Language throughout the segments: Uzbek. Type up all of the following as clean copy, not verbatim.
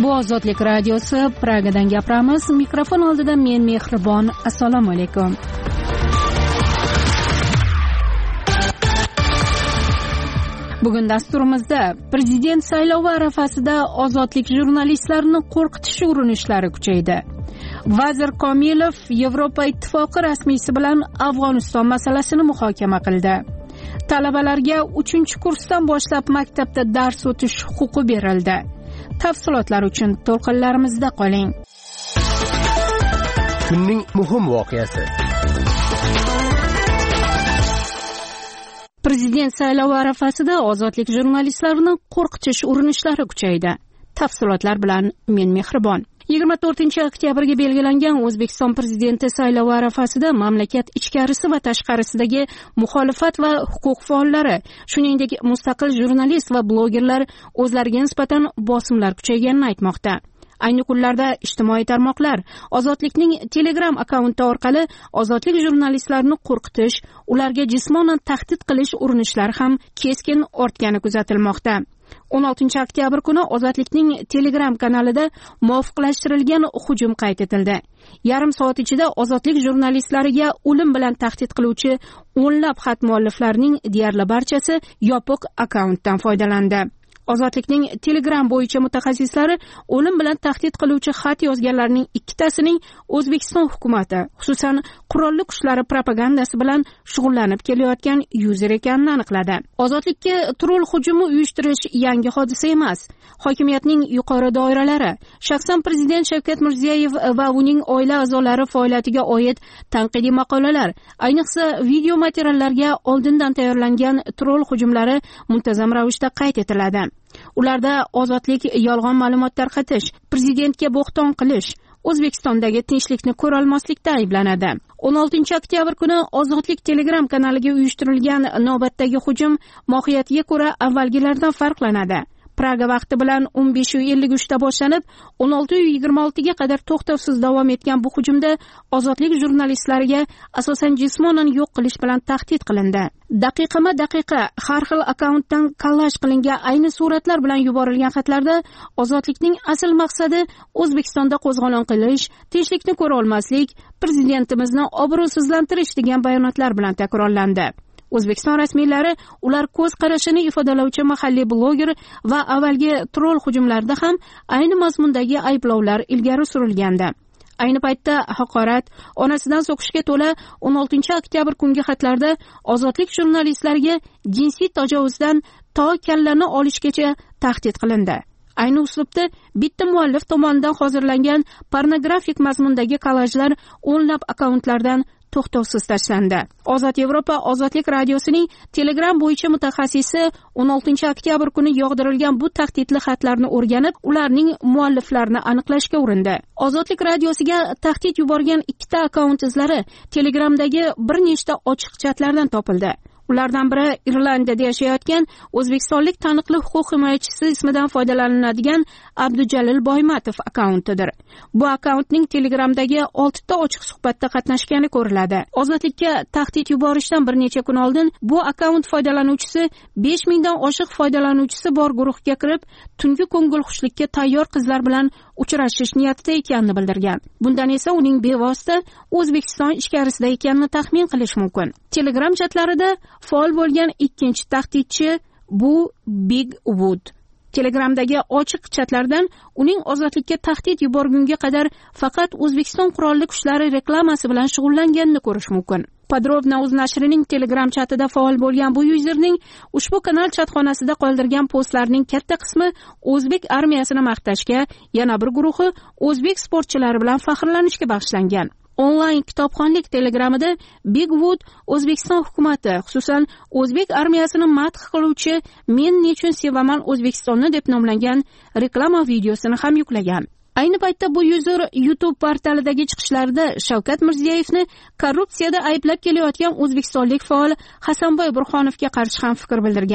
Bu Ozodlik radiosi, Pragadan gapiramiz. Mikrofon oldida men Mehribon. Assalomu alaykum. Bugun dasturimizda prezident saylovi arafasida ozodlik jurnalistlarini qo'rqitish urinishlari kuchaydi. Vazir Komilov Yevropa Ittifoqi rasmiysi bilan Afg'oniston masalasini muhokama qildi. Talabalarga 3-kursdan boshlab maktabda dars o'tish huquqi berildi. Tafsilotlar uchun to'lqinlarimizda qoling. Kunning muhim voqeasi. Prezident saylovi arafasida ozodlik jurnalistlarini qo'rqitish urinishlari kuchaydi. Tafsilotlar bilan men Mehribon. 24-oktyabrga belgilangan O'zbekiston prezidenti saylovi arafasida mamlakat ichkarisi va tashqarisidagi muxolifat va huquq faollari, shuningdek mustaqil jurnalist va blogerlar o'zlariga nisbatan bosimlar kuchayganini aytmoqda. Ayni kunlarda ijtimoiy tarmoqlar Ozodlikning Telegram akkaunti orqali ozodlik jurnalistlarini qo'rqitish, ularga jismonan tahdid qilish urinishlari ham keskin ortgani kuzatilmoqda. 16-oktyabr kuni Ozodlikning Telegram kanalida muvofiqlashtirilgan hujum qayd etildi. Yarim soat ichida ozodlik jurnalistlariga o'lim bilan tahdid qiluvchi o'nlab xat mualliflarining deyarli barchasi yopiq akkauntdan foydalandi. Ozodlikning Telegram bo'yicha mutaxassislari o'lim bilan tahdid qiluvchi xat yozganlarning ikkitasining O'zbekiston hukumati, xususan qurolli kuchlari propagandasi bilan shug'ullanib kelayotgan yuzer ekanini aniqladi. Ozodlikka troll hujumi uyushtirish yangi hodisa emas. Hokimiyatning yuqori doiralari, shaxsan prezident Shavkat Mirziyoyev va uning oila a'zolari faoliyatiga oid tanqidiy maqolalar, ayniqsa video materiallarga oldindan tayyorlangan troll hujumlari muntazam ravishda qayd etiladi. Ularda ozodlik yolg'on ma'lumot tarqatish, prezidentga bo'xton qilish, O'zbekistondagi tinchlikni ko'ra olmaslikda ayblanadi. 16-oktyabr kuni Ozodlik Telegram kanaliga uyushtirilgan navbatdagi hujum mohiyatiga ko'ra avvalgilardan farqlanadi. Praga vaqti bilan 15:53 da boshlanib, 16:26 ga qadar to'xtovsiz davom etgan bu hujumda ozodlik jurnalistlariga asosan jismonan yo'q qilish bilan tahdid qilindi. Daqiqama-daqiqa har xil akkauntdan kollaj qilingan ayni suratlar bilan yuborilgan xatlarda ozodlikning asl maqsadi O'zbekistonda qo'zg'olon qilish, tinchlikni ko'ra olmaslik, prezidentimizni obro'sizlantirish degan bayonotlar bilan takrorlandi. O'zbekiston rasmiylari ular ko'z qarashini ifodalovchi mahalliy bloger va avvalgi troll hujumlarda ham ayni mazmundagi ayblovlar ilgari surilgandi. Ayni paytda haqorat, onasidan so'kishga to'la 16-oktyabr kungi xatlarda ozodlik jurnalistlariga jinsiy tajovuzdan to kallani olishgacha tahdid qilindi. Ayni uslubda bitta muallif tomonidan hozirlangan pornografik mazmundagi kollajlar o'nlab akkauntlardan to'xtovsiz tashlandi. Ozod Yevropa Ozodlik radiosining Telegram bo'yicha mutaxassisi 16-oktyabr kuni yog'dirilgan bu tahdidli xatlarni o'rganib, ularning mualliflarini aniqlashga urindi. Ozodlik radiosiga tahdid yuborgan ikkita akkaunt izlari Telegramdagi bir nechta ochiq chatlardan topildi. Ulardan biri Irlandiyada yashayotgan o'zbekistonlik taniqli huquq himoyachisi ismidan foydalaniladigan Abdujalil Boymatov akkauntidir. Bu akkauntning Telegramdagi 6 ta ochiq suhbatda qatnashgani ko'riladi. Ozodlikka tahdid yuborishdan bir necha kun oldin bu akkaunt foydalanuvchisi 5000 dan oshiq foydalanuvchisi bor guruhga kirib, tungi ko'ngilxushlikka tayyor qizlar bilan uchrashish niyatida ekanini bildirgan. Bundan esa uning bevosita O'zbekiston ichkarisida ekanini taxmin qilish mumkin. Telegram chatlarida faol bo'lgan ikkinchi tahdidchi bu Big Wood. Telegramdagi ochiq chatlardan uning ozodlikka tahdid yuborgunga qadar faqat O'zbekiston qurolli kuchlari reklamasi bilan shug'ullanganini ko'rish mumkin. Podrobna o'z nashrining Telegram chatida faol bo'lgan bu yuzerning ushbu kanal chatxonasida qoldirgan postlarning katta qismi o'zbek armiyasini maqtashga, yana bir guruhi o'zbek sportchilari bilan faxrlanishga bag'ishlangan. Onlayn kitobxonlik Telegramida Big Wood O'zbekiston hukumati, xususan o'zbek armiyasini madh qiluvchi "Men nechun sevaman O'zbekistonni" deb nomlangan reklama videosini ham yuklagan. Ayni paytda bu yuzer YouTube portalidagi chiqishlarida Shavkat Mirziyoyevni korrupsiyada ayblab kelayotgan o'zbekistonlik faol Hasanboy Burxonovga qarshi ham fikr bildirgan.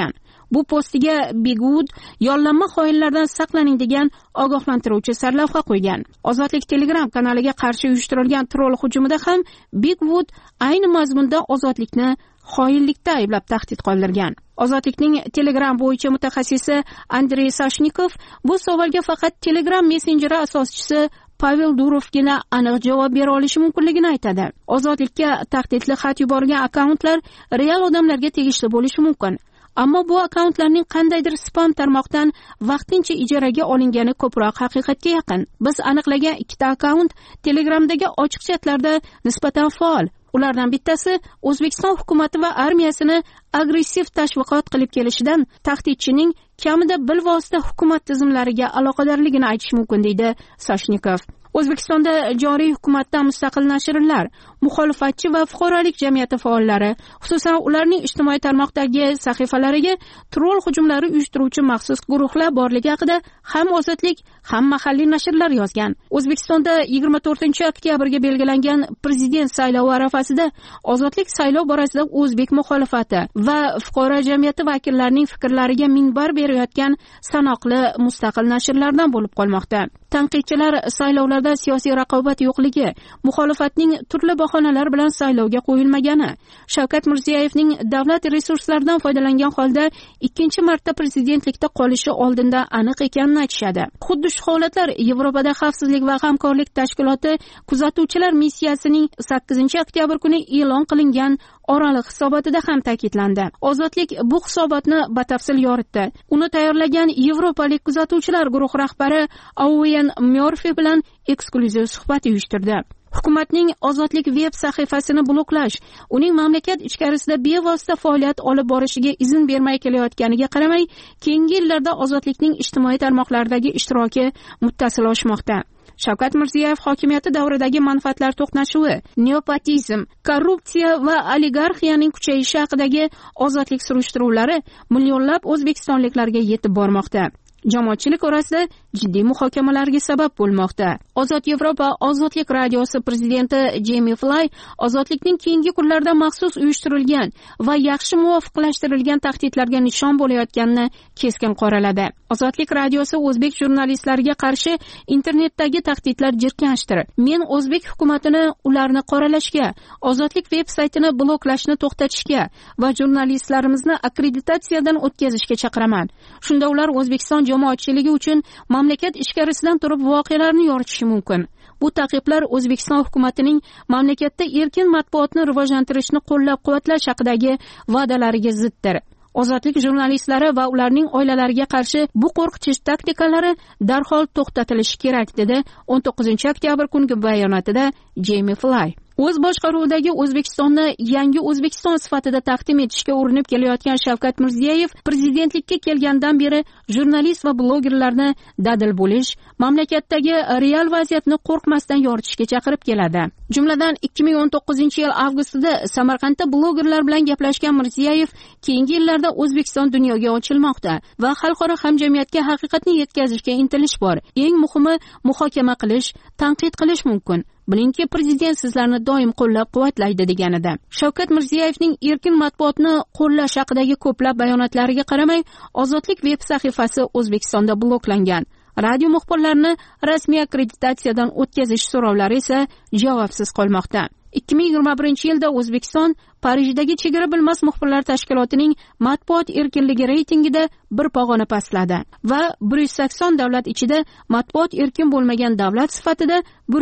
Bu postiga Bigwood yollanma xoinlardan saqlaning degan ogohlantiruvchi sarlavha qo'ygan. Ozodlik Telegram kanaliga qarshi uyushtirilgan troll hujumida ham Bigwood ayni mazmunda Ozodlikni xoinlikda ayblab tahdid qoldirgan. Ozodlikning Telegram bo'yicha mutaxassisi Andrey Sashnikov bu savolga faqat Telegram messenjeri asoschisi Pavel Durovgina aniq javob bera olishi mumkinligini aytadi. Ozodlikka tahdidli xat yuborgan akkauntlar real odamlarga tegishli bo'lishi mumkin. Ammo bu akkauntlarning qandaydir spam tarmoqdan vaqtincha ijaraga olingani ko'proq haqiqatga yaqin. Biz aniqlagan ikkita akkaunt Telegramdagi ochiq chatlarda nisbatan faol. Ulardan bittasi O'zbekiston hukumati va armiyasini agressiv tashviqot qilib kelishidan tahdidchining kamida bilvosita hukumat tizimlariga aloqadorligini aytish mumkin, deydi Sashnikov. O'zbekistonda joriy hukumatdan mustaqil nashrlar, muxolifatchi va fuqarolik jamiyati faollari, xususan ularning ijtimoiy tarmoqdagi sahifalariga troll hujumlari uyushtiruvchi maxsus guruhlar borligi haqida ham Ozodlik, ham mahalliy nashrlar yozgan. O'zbekistonda 24-oktyabrga belgilangan prezident saylovi arafasida Ozodlik saylov borasida o'zbek muxolifati va fuqaro jamiyati vakillarining fikrlariga minbar berayotgan sanoqli mustaqil nashrlardan bo'lib qolmoqda. Tanqidchilar saylovlarda siyosiy raqobat yo'qligi, muxolifatning turli bahonalar bilan saylovga qo'yilmagani, Shavkat Mirziyoyevning davlat resurslaridan foydalangan holda ikkinchi marta prezidentlikda qolishi oldinda aniq ekanini aytishadi. Xuddi shu holatlar Yevropada xavfsizlik va hamkorlik tashkiloti kuzatuvchilar missiyasining 8-oktyabr kuni e'lon qilingan oraliq hisobotida ham ta'kidlandi. Ozodlik bu hisobotni batafsil yoritdi. Uni tayyorlagan yevropalik kuzatuvchilar guruhi rahbari Owen Murphy bilan eksklyuziv suhbat uyushtirdi. Hukumatning Ozodlik veb sahifasini bloklash, uning mamlakat ichkarisida bevosita faoliyat olib borishiga izn bermay kelayotganiga qaramay, keyingi yillarda Ozodlikning ijtimoiy tarmoqlardagi ishtiroki muttasil oshmoqda. Shavkat Mirziyoyev hokimiyati davridagi manfaatlar to'qnashuvi, neopotizm, korrupsiya va oligarxiyaning kuchayishi haqidagi ozodlik surishtiruvlari millionlab o'zbekistonliklarga yetib bormoqda. Jamoatchilik orasida jiddiy muhokamalarga sabab bo'lmoqda. Ozod Yevropa Ozodlik radiosi prezidenti Jamie Fly ozodlikning keyingi kunlarda maxsus uyushtirilgan va yaxshi muvofiqlashtirilgan tahdidlarga nishon bo'layotganini keskin qoraladi. Ozodlik radiosi o'zbek jurnalistlariga qarshi internetdagi tahdidlar jirkanchdir. Men o'zbek hukumatini ularni qoralashga, Ozodlik veb-saytini bloklashni to'xtatishga va jurnalistlarimizni akkreditatsiyadan o'tkazishga chaqiraman. Shunda ular O'zbekiston jamoatchiligi uchun mamlakat ichkarisidan turib voqealarni yoritishi mumkin. Bu taqiqlar O'zbekiston hukumatining mamlakatda erkin matbuotni rivojlantirishni qo'llab-quvvatlash haqidagi va'dalariga ziddir. Ozodlik jurnalistlari va ularning oilalariga qarshi bu qo'rqitish taktikalari darhol to'xtatilishi kerak, dedi 19-oktyabr kungi bayonotida Jamie Fly. O'z boshqaruvidagi O'zbekistonni yangi O'zbekiston sifatida taqdim etishga urinib kelayotgan Shavkat Mirziyoyev prezidentlikka kelgandan beri jurnalist va blogerlarni dadil bo'lish, mamlakatdagi real vaziyatni qo'rqmasdan yoritishga chaqirib keladi. Jumladan 2019-yil avgustida Samarqandda blogerlar bilan gaplashgan Mirziyoyev keyingi yillarda O'zbekiston dunyoga ochilmoqda va xalqaro hamjamiyatga haqiqatni yetkazishga intilish bor. Eng muhimi muhokama qilish, tanqid qilish mumkin. Bilingki, prezident sizlarni doim qo'llab-quvvatlaydi deganida. Shavkat Mirziyoyevning erkin matbuotni qo'llash haqidagi ko'plab bayonotlariga qaramay, Ozodlik veb sahifasi O'zbekistonda bloklangan. Radio muxbirlarini rasmiy akkreditatsiyadan o'tkazish so'rovlari esa javobsiz qolmoqda. 2021-yilda O'zbekiston Parijdagi chegara bilmas muxbirlar tashkilotining matbuot erkinligi reytingida bir pog'ona pastladi va 180 davlat ichida matbuot erkin bo'lmagan davlat sifatida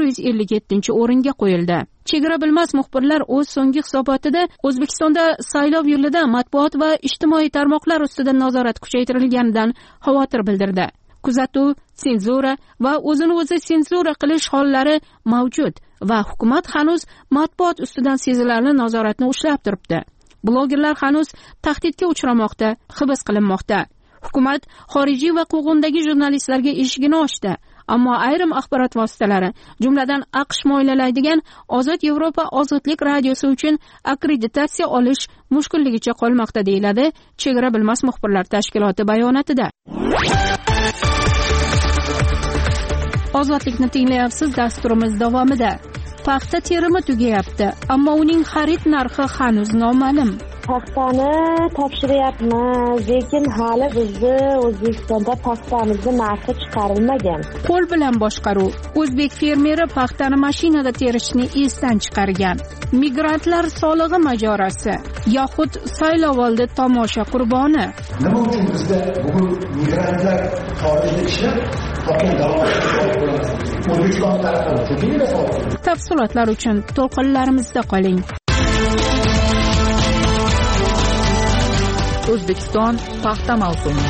157-o'ringa qo'yildi. Chegara bilmas muxbirlar o'z so'nggi hisobotida O'zbekistonda saylov yilida matbuot va ijtimoiy tarmoqlar ustidan nazorat kuchaytirilganidan xavotir bildirdi. Kuzatuv, senzura va o'zini o'zi senzura qilish hollari mavjud va hukumat hanuz matbuot ustidan sezilarli nazoratni ushlab turibdi. Blogerlar hanuz tahdidga uchramoqda, hibs qilinmoqda. Hukumat xorijiy va quvg'indagi jurnalistlarga eshigini ochdi, ammo ayrim axborot vositalari, jumladan AQSh mo'ylalaydigan Ozod Yevropa Ozodlik radiosi uchun akkreditatsiya olish mushkulligicha qolmoqda, deyiladi Chegara bilmas muxbirlar tashkiloti bayonotida. Ozodlikni tinglayapsiz. Dasturimiz davomida paxta terimi tugayapti, ammo uning xarid narxi hanuz noma'lum. Paxtani topshiryapmiz, lekin hali bizni O'zbekistonda paxtamizni narxi chiqarilmagan. Qo'l bilan boshqaruv. O'zbek fermeri paxtani mashinada terishni esdan chiqargan. Migrantlar solig'i mojarosi yoxud saylovoldi tomosha qurboni. Nima uchun bizda bugun migrantlar xorijda ishlab O'zbekiston tarafidan Tafsilotlar uchun to'lqinlarimizda qoling. O'zbekiston paxta mavsumi.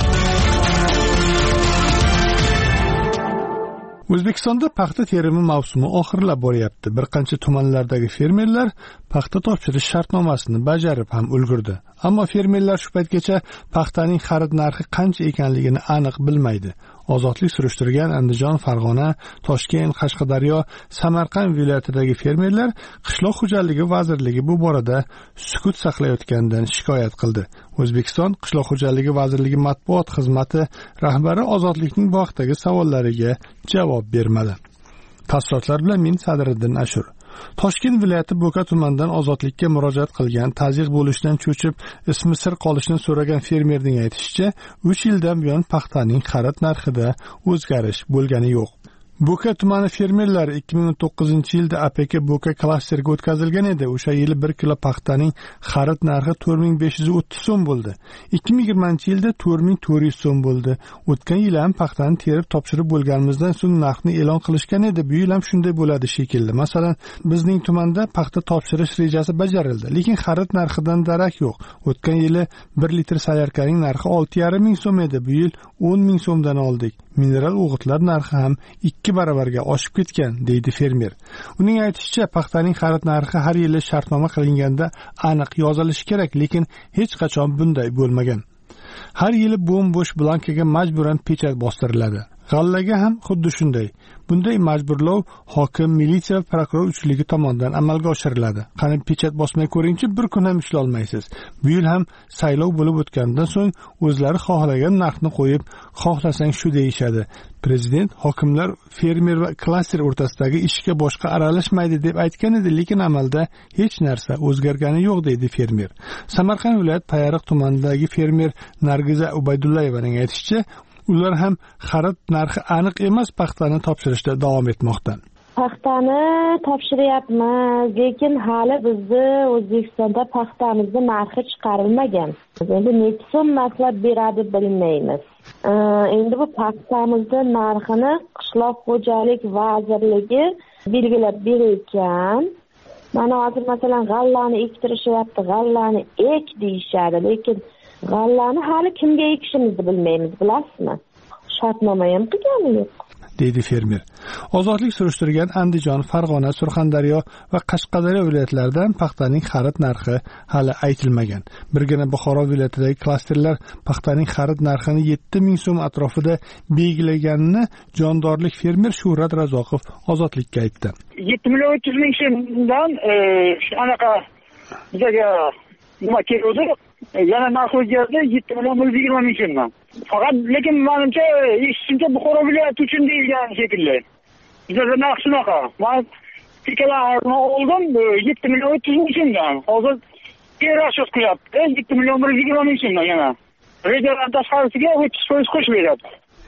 O'zbekistonda paxta terimi mavsumi oxirlab boryapti. Bir qancha tumanlardagi fermerlar paxta topshirish shartnomasini bajarib ham ulgurdi. Ammo fermerlar shu paytgacha paxtaning xarid narxi qancha ekanligini aniq bilmaydi. Ozodlik surishtirgan Andijon, Farg'ona, Toshkent, Qashqadaryo, Samarqand viloyatidagi fermerlar Qishloq xo'jaligi vazirligi bu borada sukut saqlayotganidan shikoyat qildi. O'zbekiston Qishloq xo'jaligi vazirligi matbuot xizmati rahbari Ozodlikning bu haqdagi savollariga javob bermadi. Tafsilotlar bilan men Sadriddin Ashur. Toshkent viloyati Bo'ka tumanidan Ozodlikka murojaat qilgan, tazyiq bo'lishdan cho'chib, ismi sir qolishini so'ragan fermerning aytishicha, 3 yildan buyon paxtaning xarid narxida o'zgarish bo'lgani yo'q. Bo'ka tumani fermerlari 2009-yilda APK Bo'ka klasterga o'tkazilgan edi. O'sha yili 1 kilo paxtaning xarid narxi 4530 so'm bo'ldi. 2020-yilda 4400 so'm bo'ldi. O'tgan yil ham paxtani terib topshirib bo'lganimizdan so'ng narxni e'lon qilishgan edi. Bu yil ham shunday bo'ladi shekilli. Masalan, bizning tumanda paxta topshirish rejasi bajarildi, lekin xarid narxidan darak yo'q. O'tgan yili 1 litr salyarkaning narxi 6,5 ming so'm edi. Bu yil 10 ming so'mdan oldik. Mineral o'g'itlar narxi ham 2 baravarga oshib ketgan, deydi fermer. Uning aytishicha, paxtaning xarid narxi har yili shartnoma qilinganda aniq yozilishi kerak, lekin hech qachon bunday bo'lmagan. Har yili bo'm-bo'sh blankaga majburan pechat bostiriladi. G'allaga ham xuddi shunday. Bunday majburlov hokim, militsiya va prokuror uchligi tomonidan amalga oshiriladi. Qani pechat bosmay ko'ringchi, bir kun ham ishlay olmaysiz. Bu yil ham saylov bo'lib o'tgandan so'ng o'zlari xohlagan narxni qo'yib, xohlasang shu deyishadi. Prezident hokimlar fermer va klaster o'rtasidagi ishga boshqa aralashmaydi deb aytgan edi, lekin amalda hech narsa o'zgargani yo'q, deydi fermer. Samarqand viloyat Payariq tumanidagi fermer Nargiza Ubaydullayevaning aytishicha, ular ham xarid narxi aniq emas paxtani topshirishda davom etmoqda. Paxtani topshiryapmiz, lekin hali bizni O'zbekistonda paxtamizni narxi chiqarilmagan. Endi necha so'm mablag'lab beradi bilmaymiz. Endi bu paxtamizni narxini Qishloq xo'jalik vazirligi belgilab bergan. Mana hozir masalan g'allani ektirishyapti, g'allani ek deyishadi, lekin g'allani hali kimga ekishimizni bilmaymiz, bilasizmi? Shartnoma ham qilgani yo'q, deydi fermer. Ozodlik surishtirgan Andijon, Farg'ona, Surxondaryo va Qashqadaryo viloyatlaridan paxtaning xarid narxi hali aytilmagan. Birgina Buxoro viloyatidagi klasterlar paxtaning xarid narxini 7 ming so'm atrofida belgilaganini jondorlik fermer Shuhrat Razoqov Ozodlikka aytdi. 7 million 300 ming so'mdan anaqa bizga nima keldi? Yana narx o'zgardi, 7 million 120 ming so'mdan. Faqat lekin menimcha eshitishimcha Buxoro viloyati uchun deyilgan shekilli. Bizda narx shunaqa. Men tikalarni oldim 7 million 300 ming so'mdan. Hozir rasyon qilyapti. 7 million 120 ming so'mdan yana. Rejadan tashqarisiga 30% qo'shib beradi.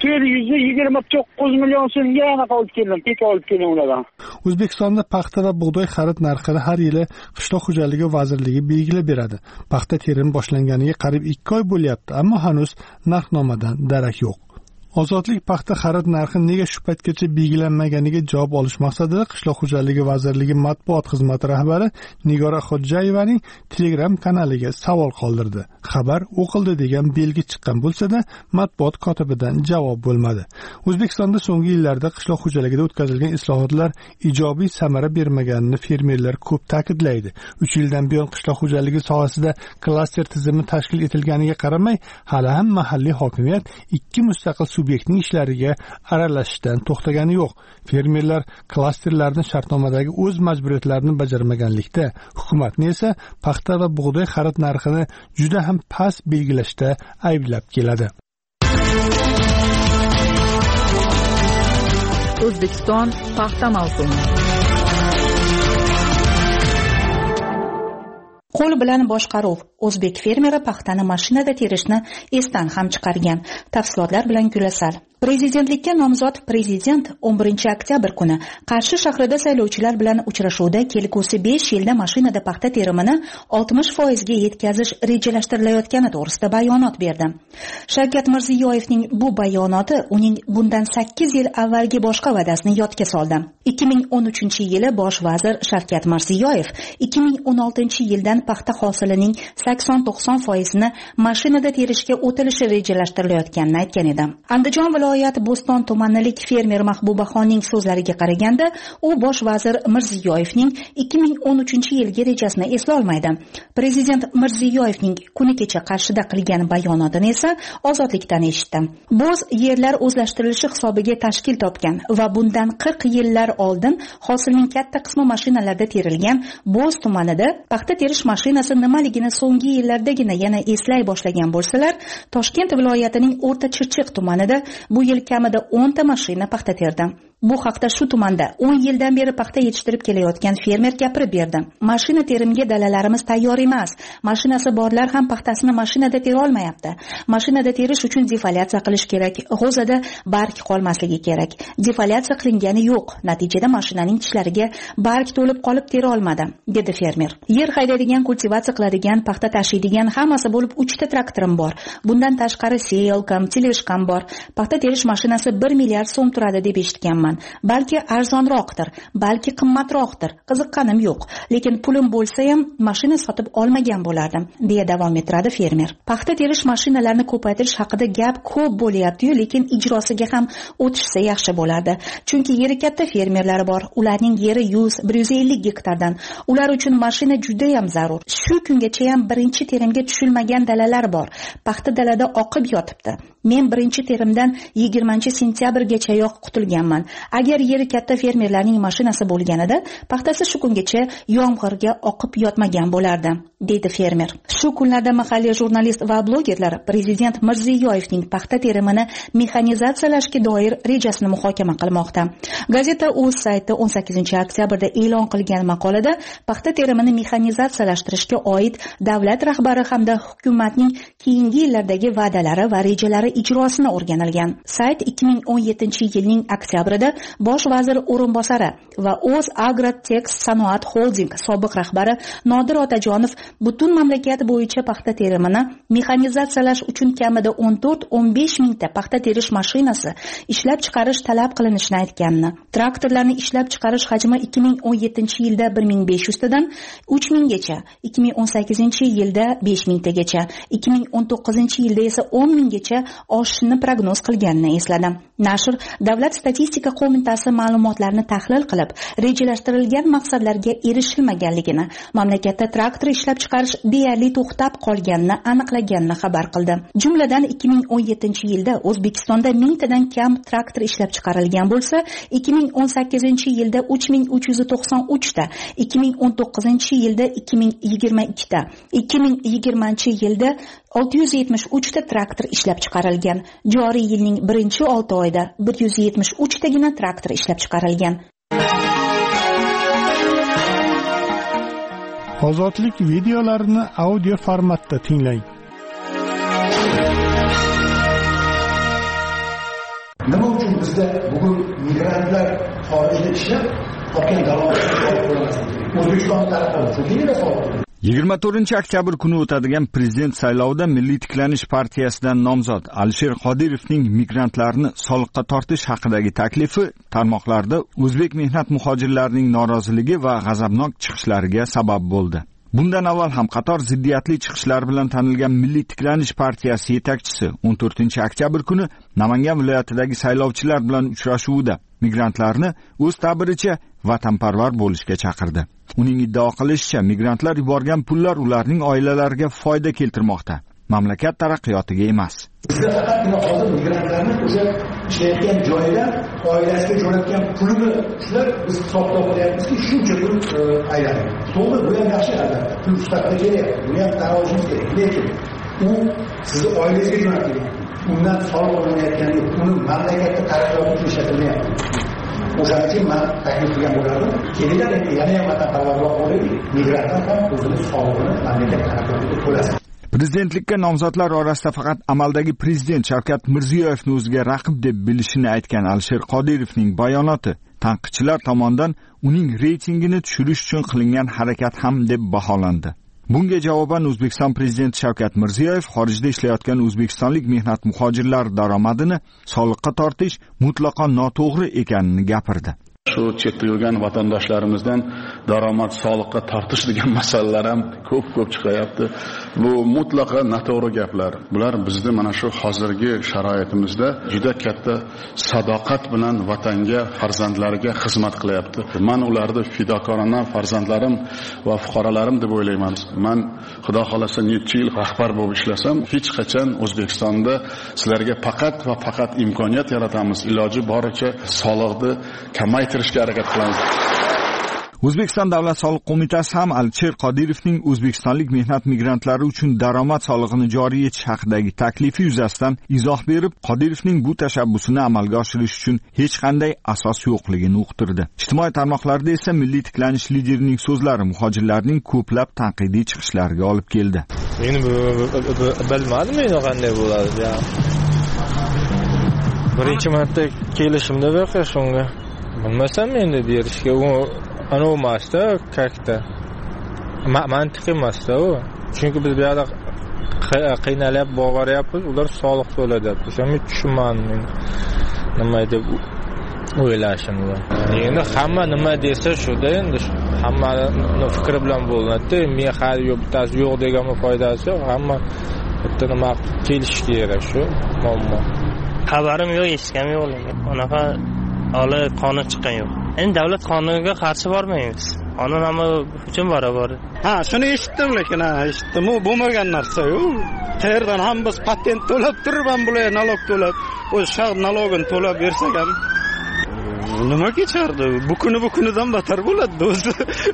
429 million so'mga anaqa olib keldim, peka olib keldim ulardan. O'zbekistonda paxta va bug'doy xarid narxini har yili Qishloq xo'jaligi vazirligi belgilab beradi. Paxta terimi boshlanganiga qariyb 2 oy bo'lyapti, ammo hanuz narxnomadan darak yo'q. Ozodlik paxta xarid narxi nega shu paytgacha belgilanmaganiga javob olish maqsadida Qishloq xo'jaligi vazirligi matbuot xizmati rahbari Nigora Xo'jayevaning Telegram kanaliga savol qoldirdi. Xabar o'qildi degan belgi chiqqan bo'lsa-da, matbuot kotibidan javob bo'lmadi. O'zbekistonda so'nggi yillarda qishloq xo'jaligida o'tkazilgan islohotlar ijobiy samara bermaganini fermerlar ko'p ta'kidlaydi. 3 yildan buyon qishloq xo'jaligi sohasida klaster tizimi tashkil etilganiga qaramay, hali ham mahalliy hokimiyat ikki mustaqil subyektning ishlariga aralashishdan to'xtagani yo'q. Fermerlar klasterlarni shartnomadagi o'z majburiyatlarini bajarmaganlikda, hukumatni esa paxta va bug'doy xarid narxini juda ham past belgilashda ayblab keladi. O'zbekiston paxta mavsumi. Qo'l bilan boshqaruv. O'zbek fermeri paxtani mashinada terishni esdan ham chiqargan. Tafsilotlar bilan Gulasal. Prezidentlikka nomzod prezident 11 oktyabr kuni Qarshi shahrida saylovchilar bilan uchrashuvda kelgusi 5 yilda mashinada paxta terimini 60% ga yetkazish rejalashtirilayotgani to'g'risida bayonot berdi. Shavkat Mirziyoyevning bu bayonoti uning bundan 8 yil avvalgi boshqa va'dasini yodga soldi. 2013-yili bosh vazir Shavkat Mirziyoyev 2016-yildan paxta hosilining 80-90% mashinada terishga o'tilishi rejalashtirilayotganini aytgan edi. Andijon viloyat Bo'ston tumanilik fermer Mahbubaxonning so'zlariga qaraganda, u bosh vazir Mirziyoyevning 2013-yilgi rejasini eslolmaydi. Prezident Mirziyoyevning kuni kecha Qarshida qilgan bayonotini esa Ozodlikdan eshitdi. Bo'z yerlar o'zlashtirilishi hisobiga tashkil topgan va bundan 40 yillar oldin hosilning katta qismi mashinalarda terilgan Bo'z tumanida paxta terish mashinasi nimaligini so'nggi yillardagina yana eslay boshlagan bo'lsalar, Toshkent viloyatining O'rta Chirchiq tumanida bu yil kamida 10 ta mashina paxta terdi. Bu haqda shu tumanda 10 yildan beri paxta yetishtirib kelayotgan fermer gapirib berdi. Mashina terimga dalalarimiz tayyor emas. Mashinasi borlar ham paxtasini mashinada tera olmayapti. Mashinada terish uchun defoliatsiya qilish kerak. G'o'zada barg qolmasligi kerak. Defoliatsiya qilingani yo'q. Natijada mashinaning tishlariga barg to'lib qolib tera olmadi, dedi fermer. Yer haydaydigan, kultivatsiya qiladigan, paxta tashiydigan hammasi bo'lib 3 ta traktorim bor. Bundan tashqari seyilkam, televishkam bor. Paxta terish mashinasi 1 milliard so'm turadi deb eshitganman. Balki arzonroqdir, balki qimmatroqdir. Qiziqqanim yo'q, lekin pulim bo'lsa ham mashina sotib olmagan bo'lardim, deya davom ettiradi fermer. Paxta terish mashinalarini ko'paytirish haqida gap ko'p bo'lyapti-yu, lekin ijrosiga ham o'tishsa yaxshi bo'lardi. Chunki yeri katta fermerlar bor. Ularning yeri 100-150 gektardan. Ular uchun mashina juda ham zarur. Shu kungacha ham birinchi terimga tushilmagan dalalar bor. Paxta dalada oqib yotibdi. Men birinchi terimdan 20-sentyabrgacha yo'q qutulganman. Agar yeri katta fermerlarning mashinasi bo'lganida, paxtasi shu kungacha yomg'irga oqib yotmagan bo'lardi, deydi fermer. Shu kunlarda mahalliy jurnalist va blogerlar prezident Mirziyoyevning paxta terimini mexanizatsiyalashga doir rejasini muhokama qilmoqda. Gazeta o'z sayti 18-oktyabrda e'lon qilgan maqolada paxta terimini mexanizatsiyalashtirishga oid davlat rahbari hamda hukumatning keyingi yillardagi va'dalari va rejalari ijrosini o'rganilgan. Sayt 2017-yilning oktyabrida bosh vazir o'rinbosari va O'z Agrotex Sanoat Holding sobiq rahbari Nodir Otajonov butun mamlakat bo'yicha paxta terimini mexanizatsiyalash uchun kamida 14-15 mingta paxta terish mashinasi ishlab chiqarish talab qilinishini aytganini. Traktorlarni ishlab chiqarish hajmi 2017-yilda 1500 tadan 3000 gacha, 2018-yilda 5000 tagacha, 2019-yilda esa 10 minggacha oshishini prognoz qilganini esladi. Nashr Davlat statistika qo'mitasi ma'lumotlarni tahlil qilib, rejalashtirilgan maqsadlarga erishilmaganligini, mamlakatda traktor ishlab chiqarish deyarli to'xtab qolganini aniqlaganini xabar qildi. Jumladan 2017-yilda O'zbekistonda 1000 tadan kam traktor ishlab chiqarilgan bo'lsa, 2018-yilda 3393 ta, 2019-yilda 2022 ta, 2020-yilda 673 ta traktor ishlab chiqarilgan. Joriy yilning 1-6 oyida 173 tagina traktor ishlab chiqarilgan. Ozodlik videolarini audio formatda tinglang. Nima uchun bizda bugun migrantlar xorijda ishlab topgan daromadini O'zbekiston tarafdan shunga savol. 24-oktyabr kuni o'tadigan prezident saylovida Milliy tiklanish partiyasidan nomzod Alisher Qodirovning migrantlarni soliqqa tortish haqidagi taklifi tarmoqlarda o'zbek mehnat muhojirlarining noroziligi va g'azabnok chiqishlariga sabab bo'ldi. Bundan avval ham qator ziddiyatli chiqishlar bilan tanilgan Milliy tiklanish partiyasi yetakchisi 14-oktyabr kuni Namangan viloyatidagi saylovchilar bilan uchrashuvida migrantlarni o'z ta'biricha vatanparvar bo'lishga chaqirdi. Uning iddao qilishicha, migrantlar yuborgan pullar ularning oilalariga foyda keltirmoqda, mamlakat taraqqiyotiga emas. Bizda faqatgina hozir migrantlarni o'sha ishlayotgan joyidan oilasiga jo'natgan pulini shular biz hisobda qilyapmizki, shuncha pul aylanadi. To'g'ri, bu ham yaxshi albatta. Pul sifatida kelyapti. Buni ham tan olishimiz kerak. Lekin u sizni oilangizga jo'natilgan. Undan soliq olinayotgani yo'q. Uni mamlakatda taraqqiyot uchun ishlatilmayapti. o'shaning uchun man taklif qilgan bo'lardim, kelinglar yana ham vatanparvarroq bo'laylik, migrantlar ham o'zini sog'lig'ini mamlakat taraqqiyotida to'lasin. Prezidentlikka nomzodlar orasida faqat amaldagi prezident Shavkat Mirziyoyevni o'ziga raqib deb bilishini aytgan Alisher Qodirovning bayonoti tanqidchilar tomonidan uning reytingini tushirish uchun qilingan harakat ham deb baholandi. Bunga javoban O'zbekiston prezidenti Shavkat Mirziyoyev xorijda ishlayotgan o'zbekistonlik mehnat muhojirlar daromadini soliqqa tortish mutlaqo noto'g'ri ekanini gapirdi. Shu chetda yurgan vatandoshlarimizdan daromad soliqqa tortish degan masalalar ham ko'p chiqayapti. Bu mutlaqo noto'g'ri gaplar. Bular bizni mana shu hozirgi sharoitimizda juda katta sadoqat bilan vatanga, farzandlariga xizmat qilyapti. Men ularni fidokorona farzandlarim va fuqarolarim deb o'ylayman. Men Xudo xolasa necha yil rahbar bo'lib ishlasam, hech qachon O'zbekistonda sizlarga faqat va faqat imkoniyat yaratamiz. Iloji boricha soliqni kamaytirishga harakat qilamiz. O'zbekiston Davlat soliq qo'mitasi ham Alisher Qodirovning O'zbekistonlik mehnat migrantlari uchun daromad solig'ini joriy etish haqidagi taklifi yuzasidan izoh berib, Qodirovning bu tashabbusini amalga oshirish uchun hech qanday asos yo'qligini uqtirdi. Ijtimoiy tarmoqlarda esa milliy tiklanish liderining so'zlari muhojirlarning ko'plab tanqidiy chiqishlariga olib keldi. Men bilmadim qanday bo'ladi. Birinchi marta kelishimda baqa shunga. Bilmasam endi derishga ana emasda kakta. Mantiq emasda u. Chunki biz bu yerda qiynalib boryapmiz, ular soliq to'layapti. Men tushunmadim nima deb o'ylashimni. Endi hamma nima desa shuda endi hammaning fikri bilan bo'linadi. Men hali yo'q, bittasi yo'q degan foydasi yo'q. Hamma bitta nima kelish kerak shu muammo. Xabarim yo'q, eshitganim yo'q. Unaqa hali qonun chiqqan yo'q. Endi davlat qonuniga qarshi bormaymiz. Qonun hamma uchun barobar. Shuni eshitdim, lekin eshitdim. U bo'lmagan narsa-yu. Qayerdan ham biz patent to'lab turib ham bular nalog to'lab, o'z shahar nalogini to'lab bersak ham nima kechardi? Bu kunidan battar bo'ladi o'zi.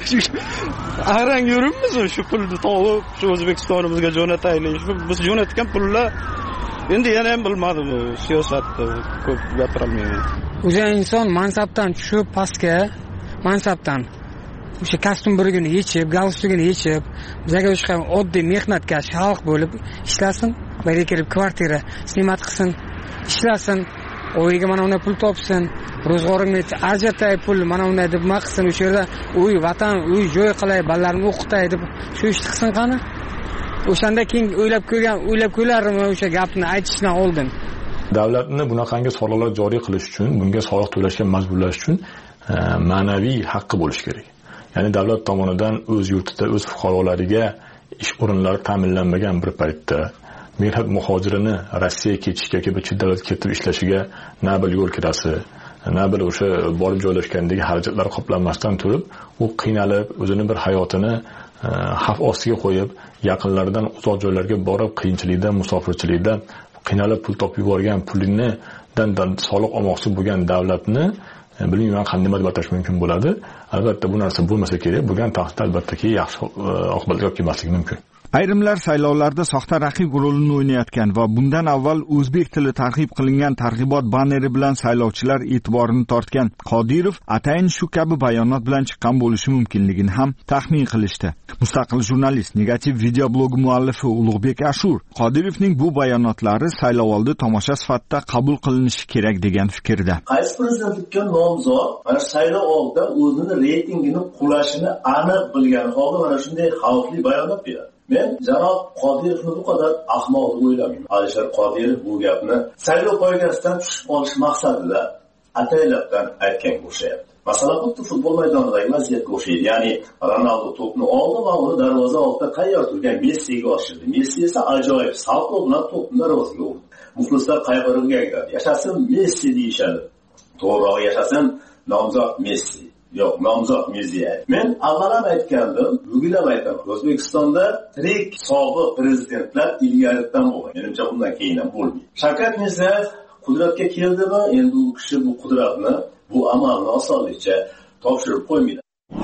Arang yuribmiz shu pulni topib, shu O'zbekistonimizga jo'nataylik. Biz jo'natgan pullar endi yana ham bilmadim, siyosatda ko'p gapirolmayman. O'zi inson mansabdan tushib pastga, mansabdan o'sha kostyum birigini yechib, galstukini yechib, bizga o'sha oddiy mehnatkash xalq bo'lib ishlasin, birga kirib kvartira snimat qilsin, ishlasin, o'yiga mana unday pul topsin, ro'zg'orimni ajratay pul mana unday deb maqsin, o'sha yerda uy, vatan, uy joy qilay, balalarni o'qitay deb shu ishni qilsin qani? O'shanda keyin o'ylab ko'ylarmi o'sha gapni aytishdan oldin. Davlatni bunaqangi soliqlar joriy qilish uchun, bunga soliq to'lashga majburlash uchun ma'naviy haqqi bo'lishi kerak. Ya'ni davlat tomonidan o'z yurtida o'z fuqarolariga ish o'rinlari ta'minlanmagan bir paytda mehnat muhojirini Rossiyaga ketishga yoki bir chet davlatga ketib ishlashiga na bir yo'l kirasi, na bir o'sha borib joylashgandagi xarajatlar qoplanmasdan turib, u qiynalib, o'zini bir hayotini xavf ostiga qo'yib, yaqinlaridan uzoq joylarga borib, qiyinchilikdan, musofirchilikdan qiynalib pul topib yuborgan pulinidan soliq olmoqchi bo'lgan davlatni bilmayman qanday deb atash mumkin bo'ladi. Albatta bu narsa bo'lmasa kerak. Bo'lgan taqdirda albattaki yaxshi oqibatga olib kelmasligi mumkin. Ayrimlar saylovlarda soxta raqib rolini o'ynayotgan va bundan avval o'zbek tili targ'ib qilingan targ'ibot banneri bilan saylovchilar e'tiborini tortgan Qodirov atayin shu kabi bayonot bilan chiqqan bo'lishi mumkinligini ham taxmin qilishdi. Mustaqil jurnalist, negativ video blogi muallifi Ulug'bek Ashur Qodirovning bu bayonotlari saylovoldi tomosha sifatida qabul qilinishi kerak degan fikrda. Qaysi prezidentlikka nomzod mana saylov oldidan o'zini reytingini qulashini aniq bilgan holda mana shunday xavfli bayonot beradi. Men janob Qodirovni bu qadar ahmoq deb o'ylamayman. Alisher Qodirov bu gapni saylov poygasidan tushib olish maqsadida ataylabdan aytgan o'xshayapti. Masalan, xuddi futbol maydonidagi vaziyatga o'xshaydi. Ya'ni Ronaldo to'pni oldi va uni darvoza oldida tayyor turgan Messiga oshirdi. Messi esa ajoyib salto bilan to'pni darvozaga urdi. Muxlislar qayg'urishga aytadi. Yashasin Messi deyishadi. To'g'ri, yashasin nomzod Messi. Yo'q, nomzod Mirziyoyev. Men avval ham aytgandim, bugun ham aytaman. O'zbekistonda tirik sobiq prezidentlar ilgaridan bo'lgan. Menimcha bundan keyin ham bo'lmaydi. Shavkat Mirziyoyev qudratga keldimi, endi u kishi bu qudratni bu amalni osonlikcha topshirib qo'ymaydi.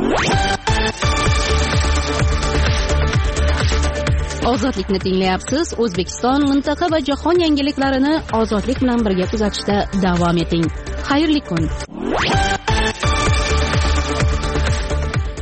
Ozodlikni tinglayapsiz. O'zbekiston, mintaqa va jahon yangiliklarini ozodlik bilan birga kuzatishda davom eting. Xayrli kun.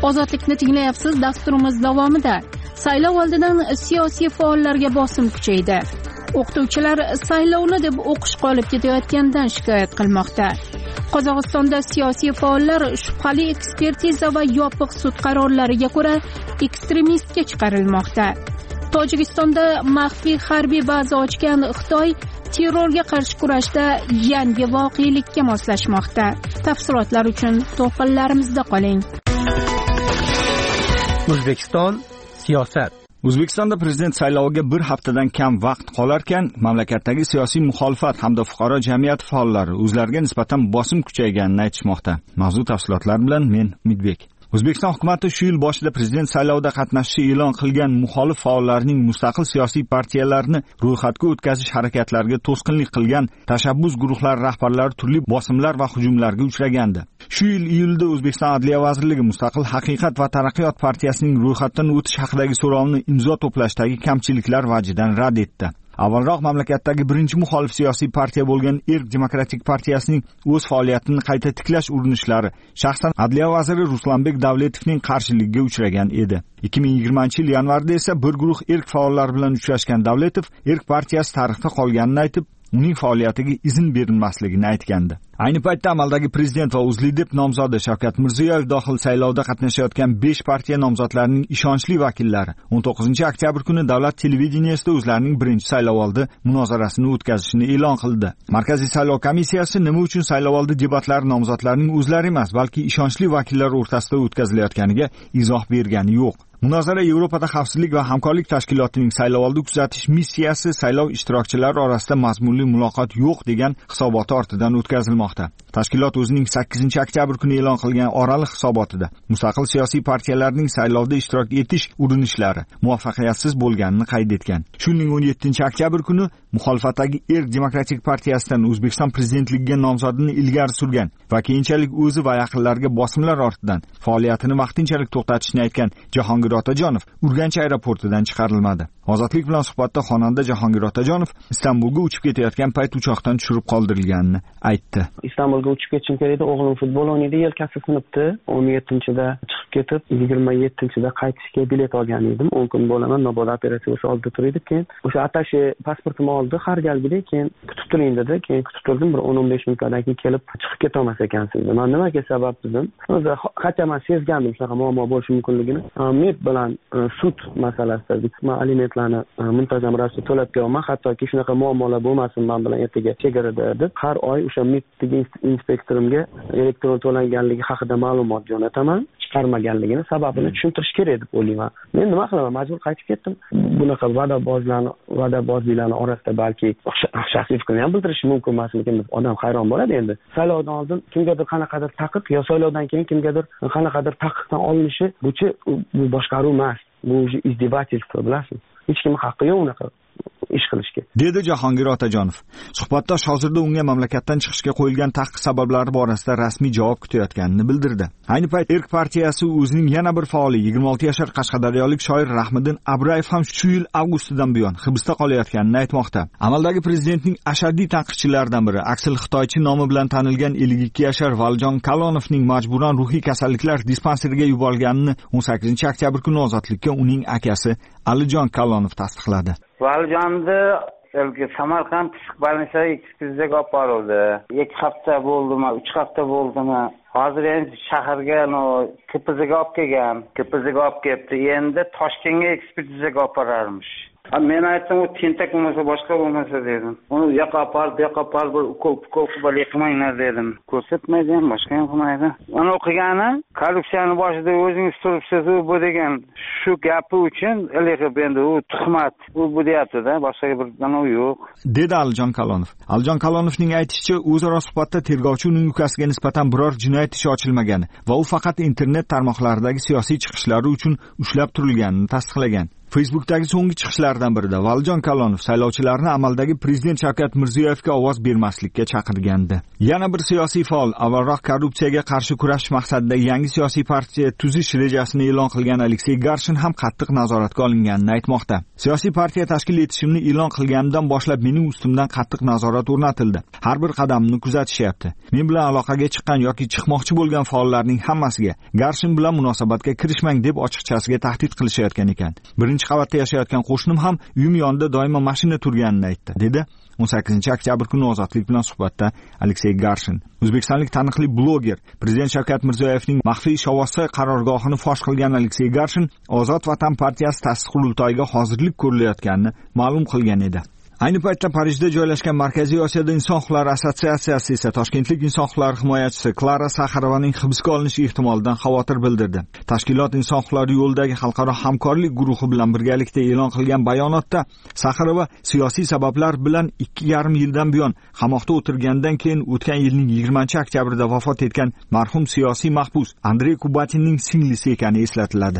Ozodlikni tinglayapsiz. Dasturimiz davomida saylov oldidan siyosiy faollarga bosim kuchaydi. O'qituvchilar saylovni deb o'qish qolib ketayotganidan shikoyat qilmoqda. Qozog'istonda siyosiy faollar shubhali ekspertiza va yopiq sud qarorlariga ko'ra ekstremistga chiqarilmoqda. Tojikistonda maxfiy harbiy baza ochgan Xitoy terrorga qarshi kurashda yangi voqelikka moslashmoqda. Tafsilotlar uchun to'lqinlarimizda qoling. O'zbekiston siyosat. O'zbekistonda prezident sayloviga bir haftadan kam vaqt qolarkan, mamlakatdagi siyosiy muxolifat hamda fuqaro jamiyati faollari o'zlariga nisbatan bosim kuchayganini aytishmoqda. Mavzu tafsilotlari bilan men Umidbek. O'zbekiston hukumati shu yil boshida prezident saylovida qatnashishi e'lon qilgan muxolif faollarning mustaqil siyosiy partiyalarni ro'yxatga o'tkazish harakatlariga to'sqinlik qilgan tashabbus guruhlari rahbarlari turli bosimlar va hujumlarga uchragandi. Shu yil iyulda O'zbekiston Adliya vazirligi Mustaqil haqiqat va taraqqiyot partiyasining ro'yxatdan o'tish haqidagi so'rovni imzo to'plashdagi kamchiliklar vajidan rad etdi. Avvalroq mamlakatdagi birinchi muxolif siyosiy partiya bo'lgan Erk Demokratik partiyasining o'z faoliyatini qayta tiklash urinishlari shaxsan Adliya vaziri Ruslanbek Davletovning qarshiligiga uchragan edi. 2020-yil yanvarda esa bir guruh Erk faollari bilan uchrashgan Davletov Erk partiyasi tarixda qolganini aytib, uning faoliyatiga izn berilmasligini aytgandi. Ayni paytda amaldagi prezident va O'zLiDeP nomzodi Shavkat Mirziyoyev dohil saylovda qatnashayotgan 5 partiya nomzodlarining ishonchli vakillari 19-oktyabr kuni davlat televideniyasida o'zlarining birinchi saylovoldi munozarasini o'tkazishini e'lon qildi. Markaziy saylov komissiyasi nima uchun saylovoldi debatlari nomzodlarining o'zlari emas, balki ishonchli vakillar o'rtasida o'tkazilayotganiga izoh bergani yo'q. Munozara Yevropada xavfsizlik va hamkorlik tashkilotining saylovoldi kuzatish missiyasi saylov ishtirokchilari orasida mazmunli muloqot yo'q degan hisoboti ortidan o'tkazilmoqda. Tashkilot o'zining 8-oktyabr kuni e'lon qilgan oraliq hisobotida mustaqil siyosiy partiyalarning saylovda ishtirok etish urinishlari muvaffaqiyatsiz bo'lganini qayd etgan. Shuningdek 17-oktyabr kuni muxolifatdagi Erk Demokratik partiyasidan O'zbekiston prezidentligiga nomzodini ilgari surgan va keyinchalik o'zi va yaqinlariga bosimlar ortidan faoliyatini vaqtinchalik to'xtatishni aytgan Jahongir Otajonov Urganch aeroportidan chiqarilmadi. Ozodlik bilan suhbatda xonanda Jahongir Otajonov Istanbulga uchib ketayotgan payt uchoqdan tushirib qoldirilganini aytdi. Istanbulga uchib ketishim kerak edi. O'g'lim futbol o'ynaydi, yelkasi sinibdi. 17-da chiqib ketib, 27-da qaytishga bilet olgan edim. 10 kun bo'laman, mabodo operatsiya bo'lsa oldida turdik. Keyin o'sha atashe pasportimni oldi, har galgidek, keyin kutib turing dedi. Keyin kutib turdim, bir 10-15 minutdan keyin kelib chiqib keta olmas ekansiz. Men nimaga sabab dedim. O'zi qachon sezgandim shunaqa muammo bo'lishi mumkinligini. MEP bilan sud masalasida men alimentlarni muntazam ravishda to'lab kelaman, hattoki shunaqa muammolar bo'lmasin men bilan ertaga chegarada deb har oy o'sha MEPdagi inspektorimga elektron to'langanligi haqida ma'lumot jo'nataman. Chiqarmaganligini sababini tushuntirish kerak deb o'ylayman. Men nima qilaman? Majbur qaytib ketdim. Bunaqa va'dabozliklarning orasida balki shaxsiy fikrimni ham bildirish mumkin emasmikin deb odam hayron bo'ladi endi. Saylovdan oldin kimgadir qanaqadir taqiq yo saylovdan keyin kimgadir qanaqadir taqiqdan olinishi bu boshqaruv emas. Bu izdevательство, bilasizmi? Hech kimning haqqi yo'q unaqa ish qilishga, dedi Jahongir Otajonov. Suhbatdosh hozirda unga mamlakatdan chiqishga qo'yilgan taqiq sabablari borasida rasmiy javob kutayotganini bildirdi. Ayni payt Erk partiyasi o'zining yana bir faoli 26 yashar qashqadaryolik shoir Rahmiddin Abrayev ham shu yil avgustdan buyon hibsda qolayotganini aytmoqda. Amaldagi prezidentning ashaddiy tanqidchilaridan biri Aksil Xitoychi nomi bilan tanilgan 52 yashar Valjon Kalonovning majburan ruhiy kasalliklar dispanseriga yuborilganini 18-oktyabr kuni ozodlikka uning akasi Alijon Kalonov tasdiqladi. Valjonni Samarqand psixbolnitsa ekspertizaga olib borildi. 2 hafta bo'ldimi, 3 hafta bo'ldimi? Hozir endi shaharga KPZga olib kelgan. KPZga olib kelibdi. Endi Toshkentga ekspertizaga olib borarmish. Men aytdim, u tentak bo'lmasa boshqa bo'lmasa dedim. Uni bu yoqqa apar bir ukol qilib yiqmanglar dedim. Ko'rsatmaydi ham, boshqa ham qilmaydi. Uni o'qigani korrupsiyani boshida o'zingiz turibsiz, bu degan shu gapi uchun ilg'ib endi u tuhmat, bu deyapti-da, boshqa bir nima yo'q, dedi Alijon Kalonov. Alijon Kalonovning aytishicha, o'zaro suhbatda tergovchi uning ukasiga nisbatan biror jinoyat ishi ochilmagani va u faqat internet tarmoqlaridagi siyosiy chiqishlari uchun ushlab turilganini tasdiqlagan. Facebookdagi so'nggi chiqishlardan birida Valijon Kalonov saylovchilarni amaldagi prezident Shavkat Mirziyoyevga ovoz bermaslikka chaqirgandi. Yana bir siyosiy faol avvalroq korrupsiyaga qarshi kurashish maqsadida yangi siyosiy partiya tuzish rejasini e'lon qilgan Aleksey Garshin ham qattiq nazoratga olinganini aytmoqda. Siyosiy partiya tashkil etishimni e'lon qilganimdan boshlab mening ustimdan qattiq nazorat o'rnatildi. Har bir qadamimni kuzatishyapti. Men bilan aloqaga chiqqan yoki chiqmoqchi bo'lgan faollarning hammasiga Garshin bilan munosabatga kirishmang deb ochiqchasiga tahdid qilishayotgan ekan. Birinchi qavatda yashayotgan qo'shnim ham uyim yonida doimo mashina turganini aytdi, dedi 18-oktyabr kuni Ozodlik bilan suhbatda Aleksey Garshin. O'zbekistonlik taniqli bloger prezident Shavkat Mirziyoyevning maxfiy shovvosi qarorgohini fosh qilgan Aleksey Garshin Ozod Vatan partiyasi ta'sis qurultoyiga hozirlik ko'rilayotganini ma'lum qilgan edi. Ayni paytda Parijda joylashgan Markaziy Osiyoda inson huquqlari assotsiatsiyasi esa toshkentlik inson huquqlari himoyachisi Klara Saxarovaning hibsga olinishi ehtimolidan xavotir bildirdi. Tashkilot inson huquqlari yo'lidagi xalqaro hamkorlik guruhi bilan birgalikda e'lon qilgan bayonotda Saxarova siyosiy sabablar bilan 2,5 yildan buyon qamoqda o'tirgandan keyin o'tgan yilning 20-oktyabrida vafot etgan marhum siyosiy mahbus Andrey Kubatinning singlisi ekani eslatiladi.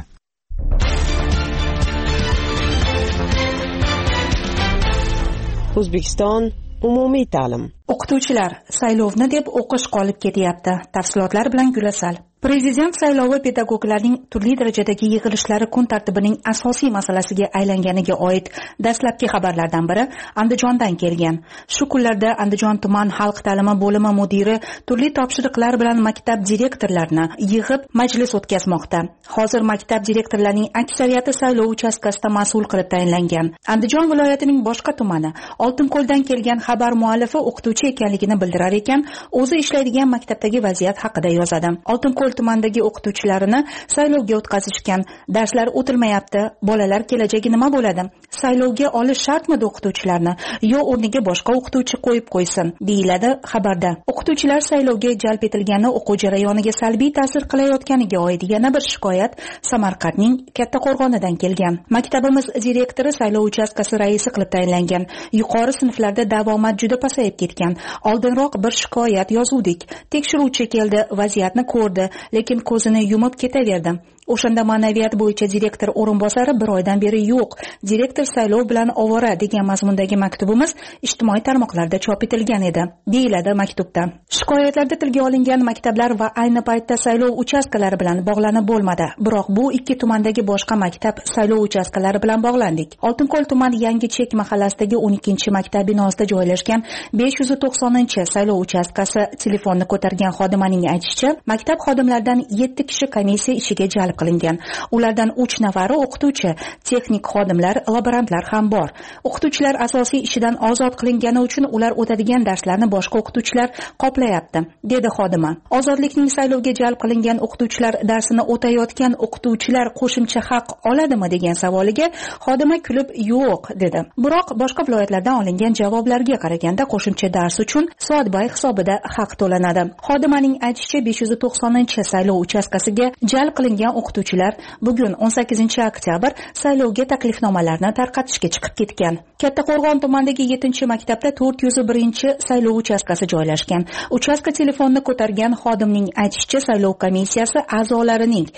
O'zbekiston umumiy ta'lim. O'qituvchilar saylovni deb o'qish qolib ketyapti. Tafsilotlar bilan Gulasal. Prezident saylovi pedagoglarning turli darajadagi yig'ilishlari kun tartibining asosiy masalasiga aylanganiga oid dastlabki xabarlardan biri Andijondan kelgan. Shu kunlarda Andijon tuman xalq ta'limi bo'limi mudiri turli topshiriqlar bilan maktab direktorlarini yig'ib majlis o'tkazmoqda. Hozir maktab direktorlarining aksariyati saylov uchastkasida mas'ul qilib tayinlangan. Andijon viloyatining boshqa tumani Oltinko'ldan kelgan xabar muallifi o'qituvchi ekanligini bildirar ekan, o'zi ishlaydigan maktabdagi vaziyat haqida yozadi. Oltinko'l tumandagi o'qituvchilarini saylovga o'tkazishgan. Darslar o'tilmayapti. Bolalar kelajagi nima bo'ladi? Saylovga olish shartmidi o'qituvchilarni yo o'rniga boshqa o'qituvchi qo'yib qo'ysin, deyiladi xabarda. O'qituvchilar saylovga jalb etilgani o'quv jarayoniga salbiy ta'sir qilayotganiga oid yana bir shikoyat Samarqandning Kattaqo'rg'onidan kelgan. Maktabimiz direktori saylov uchastkasi raisi qilib tayinlangan. Yuqori sinflarda davomat juda pasayib ketgan. Oldinroq bir shikoyat yozuvdik. Tekshiruvchi keldi, vaziyatni ko'rdi, lekin ko'zini yumib ketaverdi. O'shanda ma'naviyat bo'yicha direktor o'rinbosari bir oydan beri yo'q. Direktor saylov bilan ovora degan mazmundagi maktubimiz ijtimoiy tarmoqlarda chop etilgan edi, deyiladi maktubda. Shikoyatlarda tilga olingan maktablar va ayni paytda saylov uchastkalari bilan bog'lanib bo'lmadi. Biroq bu ikki tumandagi boshqa maktab saylov uchastkalari bilan bog'landik. Oltinko'l tuman Yangi Chek mahallasidagi 12-maktab binosida joylashgan 590 saylov uchastkasi telefonni ko'targan xodimaning aytishicha, maktab xodimlaridan 7 kishi komissiya ishiga jalb qilingan. Ulardan 3 nafari o'qituvchi, texnik xodimlar, laborantlar ham bor. O'qituvchilar asosiy ishidan ozod qilingani uchun ular o'tadigan darslarni boshqa o'qituvchilar qoplayapti, dedi xodima. Ozodlikning saylovga jalb qilingan o'qituvchilar darsini o'tayotgan o'qituvchilar qo'shimcha haq oladimi degan savoliga xodima kulib yo'q, dedi. Biroq boshqa viloyatlardan olingan javoblarga qaraganda qo'shimcha dars uchun soatbay hisobida haq to'lanadi. Xodimaning aytishicha 590-saylov uchastkasiga jalb qilingan o'qituvchilar bugun 18-oktyabr saylovga taklifnomalarni tarqatishga chiqib ketgan. Kattaqo'rg'on tumanidagi 7-maktabda 401-saylov uchastkasi joylashgan. Uchastka telefonni ko'targan xodimning aytishicha, saylov komissiyasi a'zolarining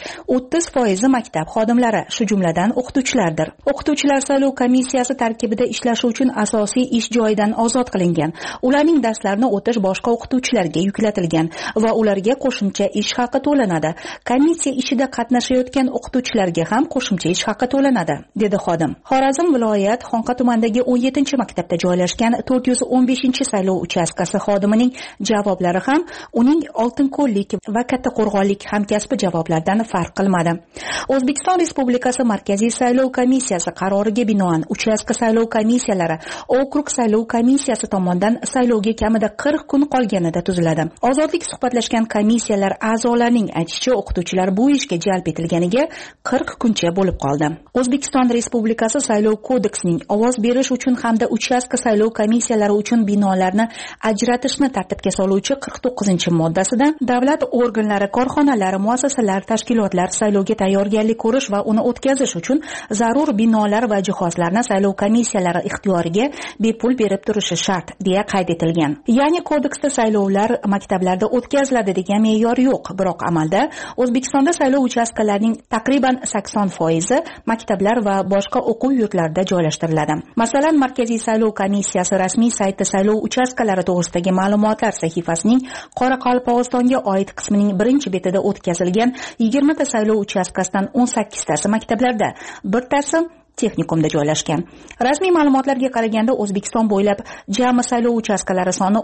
30% maktab xodimlari, shu jumladan o'qituvchilardir. O'qituvchilar saylov komissiyasi tarkibida ishlashi uchun asosiy ish joyidan ozod qilingan. Ularning darslarini o'tish boshqa o'qituvchilarga yuklatilgan va ularga qo'shimcha ish haqi to'lanadi. Komissiya ishida qatnashayotgan o'qituvchilarga ham qo'shimcha ish haqi to'lanadi, dedi xodim. Xorazm viloyat Xonqa tumanidagi 17-maktabda joylashgan 415-saylov uchastkasi xodimining javoblari ham uning Oltinko'llik va Kattaqo'rg'onlik hamkasbi javoblaridan farq qilmadi. O'zbekiston Respublikasi Markaziy saylov komissiyasi qaroriga binoan uchastka saylov komissiyalari okrug saylov komissiyasi tomonidan saylovga kamida 40 kun qolganida tuziladi. Ozodlik suhbatlashgan komissiyalar a'zolarining aytishicha, o'qituvchilar bu ishga jalb etilganiga 40 kuncha bo'lib qoldi. O'zbekiston Respublikasi Saylov kodeksining ovoz berish uchun hamda uchastka saylov komissiyalari uchun binolarni ajratishni tartibga soluvchi 49-moddasida davlat organlari, korxonalar, muassasalar, tashkilotlar saylovga tayyorgarlik ko'rish va uni o'tkazish uchun zarur binolar va jihozlarni saylov komissiyalari ixtiyoriga bepul berib turishi shart, deya qayd etilgan. Ya'ni kodeksda saylovlar maktablarda o'tkaziladi degan me'yor yo'q, biroq amalda O'zbekistonda saylov uchastka uchastkalarining taqriban 80% maktablar va boshqa o'quv yurtlarida joylashtiriladi. Masalan, Markaziy saylov komissiyasi rasmiy sayti saylov uchastkalari to'g'risidagi ma'lumotlar sahifasining Qoraqalpog'istonga oid qismining birinchi betida o'tkazilgan 20 ta saylov uchastkasidan 18 tasi maktablarda, birtasi texnikumda joylashgan. Rasmiy ma'lumotlarga qaraganda O'zbekiston bo'ylab jami saylov uchastkalari soni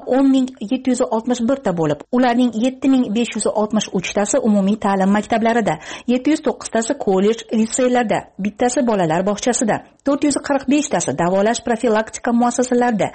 10.761 ta bo'lib, ularning 7.563 tasi umumiy ta'lim maktablarida, 709 tasi kollej, litseylarda, bittasi bolalar bog'chasida, 445 tasi davolash profilaktika muassasalarida,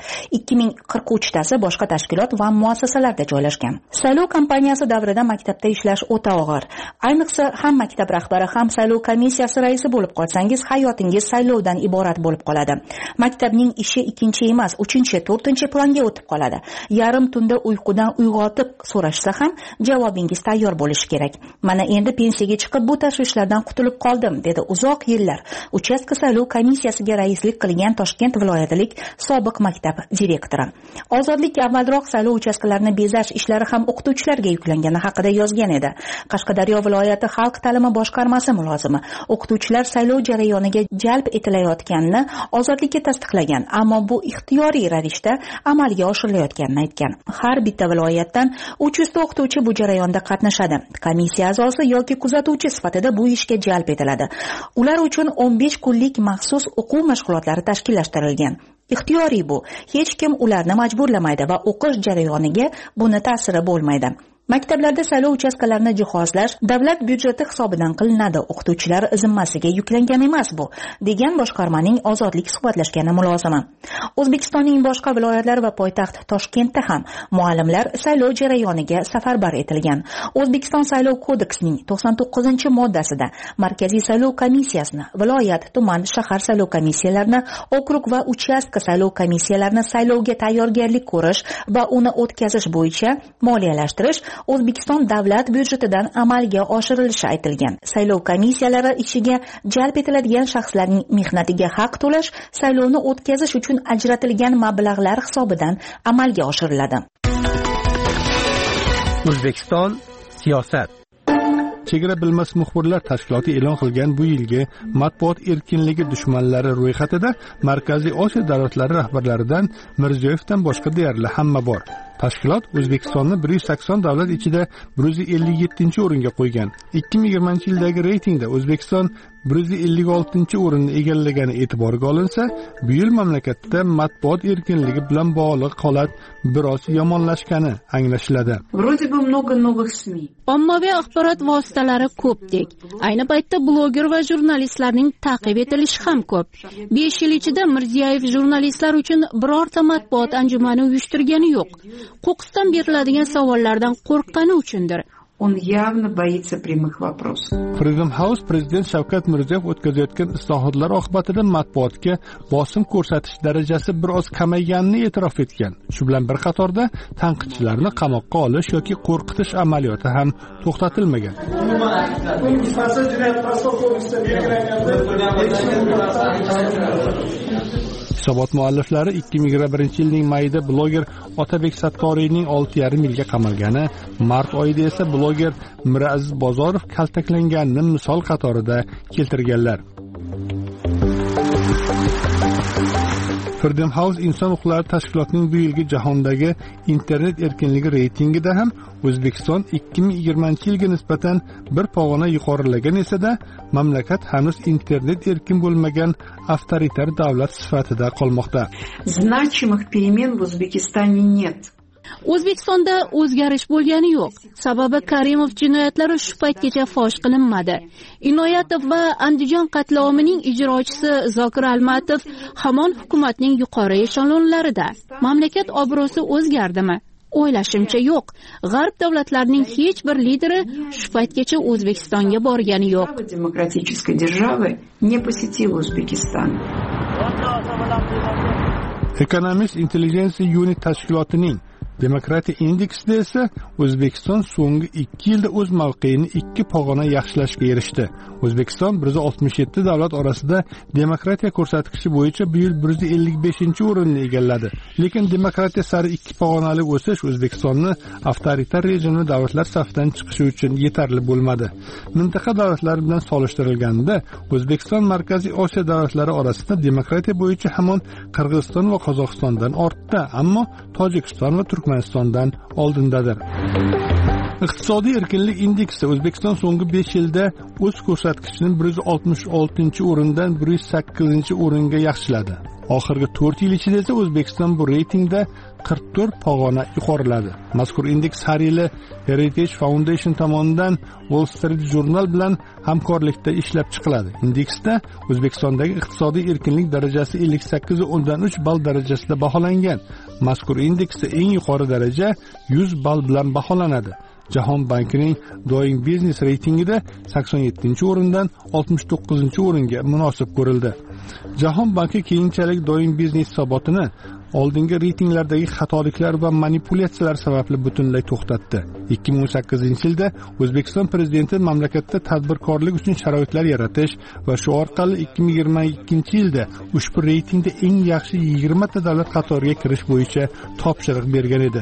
2043 tasi boshqa tashkilot va muassasalarda joylashgan. Saylov kampaniyasi davrida maktabda ishlash o'ta og'ir. Ayniqsa ham maktab rahbari ham saylov komissiyasi raisi bo'lib qolsangiz, hayotingiz saylovdan iborat bo'lib qoladi. Maktabning ishi ikkinchi emas, 3-chi, 4-chi planga o'tib qoladi. Yarim tunda uyqudan uyg'otib so'rashsa ham javobingiz tayyor bo'lishi kerak. Mana endi pensiyaga chiqib bu tashvishlardan qutulib qoldim, dedi uzoq yillar uchastka saylov komissiyasiga raislik qilgan Toshkent viloyatilik sobiq maktab direktori. Ozodlik avvalroq saylov uchastkalarini bezash ishlari ham o'qituvchilarga yuklangani haqida yozgan edi. Qashqadaryo viloyati xalq ta'limi boshqarmasi mulozimi o'qituvchilar saylov jarayoniga jalb etilayotganini Ozodlikka tasdiqlagan, ammo bu ixtiyoriy ravishda amalga oshirilayotganini aytgan. Har bitta viloyatdan 300 ta o'qituvchi bu jarayonda qatnashadi. Komissiya a'zosi yoki kuzatuvchi sifatida bu ishga jalb etiladi. Ular uchun 15 kunlik maxsus o'quv mashg'ulotlari tashkillashtirilgan. Ixtiyoriy bu. Hech kim ularni majburlamaydi va o'qish jarayoniga buni ta'siri bo'lmaydi. Maktablarda saylov uchastkalarini jihozlash davlat byudjeti hisobidan qilinadi. O'qituvchilar zimmasiga yuklangan emas bu, degan boshqarmaning Ozodlik suhbatlashgani mulozimi. O'zbekistonning boshqa viloyatlari va poytaxt Toshkentda ham muallimlar saylov jarayoniga safarbar etilgan. O'zbekiston saylov kodeksining 99-moddasida Markaziy saylov komissiyasini, viloyat, tuman, shahar saylov komissiyalarini, okrug va uchastka saylov komissiyalarini saylovga tayyorgarlik ko'rish va uni o'tkazish bo'yicha moliyalashtirish O'zbekiston davlat byudjetidan amalga oshirilishi aytilgan. Saylov komissiyalari ishiga jalb etiladigan shaxslarning mehnatiga haq to'lash saylovni o'tkazish uchun ajratilgan mablag'lar hisobidan amalga oshiriladi. O'zbekiston siyosat. Chegara bilmas muxbirlar tashkiloti e'lon qilgan bu yilgi matbuot erkinligi dushmanlari ro'yxatida Markaziy Osiyo davlatlari rahbarlaridan Mirziyoyevdan boshqa deyarli hamma bor. Tashkilot O'zbekistonni 180 davlat ichida 157-o'ringa qo'ygan. 2020-yildagi reytingda O'zbekiston 156-o'rinni egallagani e'tiborga olinsa, bu yil mamlakatda matbuot erkinligi bilan bog'liq holat biroz yomonlashgani anglashiladi. Ommaviy axborot vositalari ko'pdek. Ayni paytda bloger va jurnalistlarning ta'qib etilishi ham ko'p. 5 yil ichida Mirziyoyev jurnalistlar uchun birorta matbuot anjumani uyushtirgani yo'q. Qo'qqisdan beriladigan savollardan qo'rqqani uchundir. Он явно боится прямых вопросов. Freedom House prezident Shavkat Mirziyoyev o'tkazayotgan islohotlar oqibatida matbuotga bosim ko'rsatish darajasi biroz kamayganini e'tirof etgan. Shu bilan bir qatorda tanqidchilarni qamoqqa olish yoki qo'rqitish amaliyoti ham to'xtatilmagan. Hisobot mualliflari 2021-yilning mayida bloger Otabek Sattoriyning 6,5 yilga qamalgani, mart oyida esa bloger Miraziz Bozorov kaltaklanganini misol qatorida keltirganlar. Freedom House inson huquqlari tashkilotining bu yilgi jahondagi internet erkinligi reytingida ham O'zbekiston 2020-yilga nisbatan bir pog'ona yuqorilagan esa-da, mamlakat hanuz internet erkin bo'lmagan avtoritar davlat sifatida qolmoqda. Значимых перемен в Узбекистане нет. O'zbekistonda o'zgarish bo'lgani yo'q. Sababi Karimov jinoyatlari shu paytgacha fosh qilinmadi. Inoyatov va Andijon qatlomining ijrochisi Zokir Almatov hamon hukumatning yuqori eshonlarida. Mamlakat obro'si o'zgardimi? O'ylashimcha yo'q. G'arb davlatlarining hech bir lideri shu paytgacha O'zbekistonga borgani yo'q. Demokratической державы не посетил Узбекистан. Economist Intelligence Unit tashkilotining Demokratiya indeksida esa O'zbekiston so'nggi 2 yilda o'z mavqeini 2 pog'ona yaxshilashga erishdi. O'zbekiston 167 davlat orasida demokratiya ko'rsatkichi bo'yicha bu yil 155-o'rinni egalladi. Lekin demokratiya sari 2 pog'onalik o'sish O'zbekistonni avtoritar rejimli davlatlar safidan chiqishi uchun yetarli bo'lmadi. Mintaqa davlatlari bilan solishtirilganda O'zbekiston Markaziy Osiyo davlatlari orasida demokratiya bo'yicha hamon Qirg'iziston va Qozog'istondan ortda, ammo Tojikiston va Turkmanistondan oldindadir. Iqtisodiy erkinlik indeksi O'zbekiston so'nggi 5 yilda o'z ko'rsatkichini 166-o'rindan 108-o'ringa yaxshiladi. Oxirgi 4 yil ichida esa O'zbekiston bu reytingda 44 pog'ona yuqoriladi. Mazkur indeks har yili Heritage Foundation tomonidan Wall Street Journal bilan hamkorlikda ishlab chiqiladi. Indeksda O'zbekistondagi iqtisodiy erkinlik darajasi 58.3 ball darajasida baholangan. Mazkur indeksda eng yuqori daraja 100 ball bilan baholanadi. Jahon bankining Doing Business reytingida 87-o'rindan 69-o'ringa munosib ko'rildi. Jahon banki keyinchalik Doing Business hisobotini oldingi reytinglardagi xatoliklar va manipulyatsiyalar sababli butunlay to'xtatdi. 2018-yilda O'zbekiston prezidenti mamlakatda tadbirkorlik uchun sharoitlar yaratish va shu orqali 2022-yilda ushbu reytingda eng yaxshi 20 ta davlat qatoriga kirish bo'yicha topshiriq bergan edi.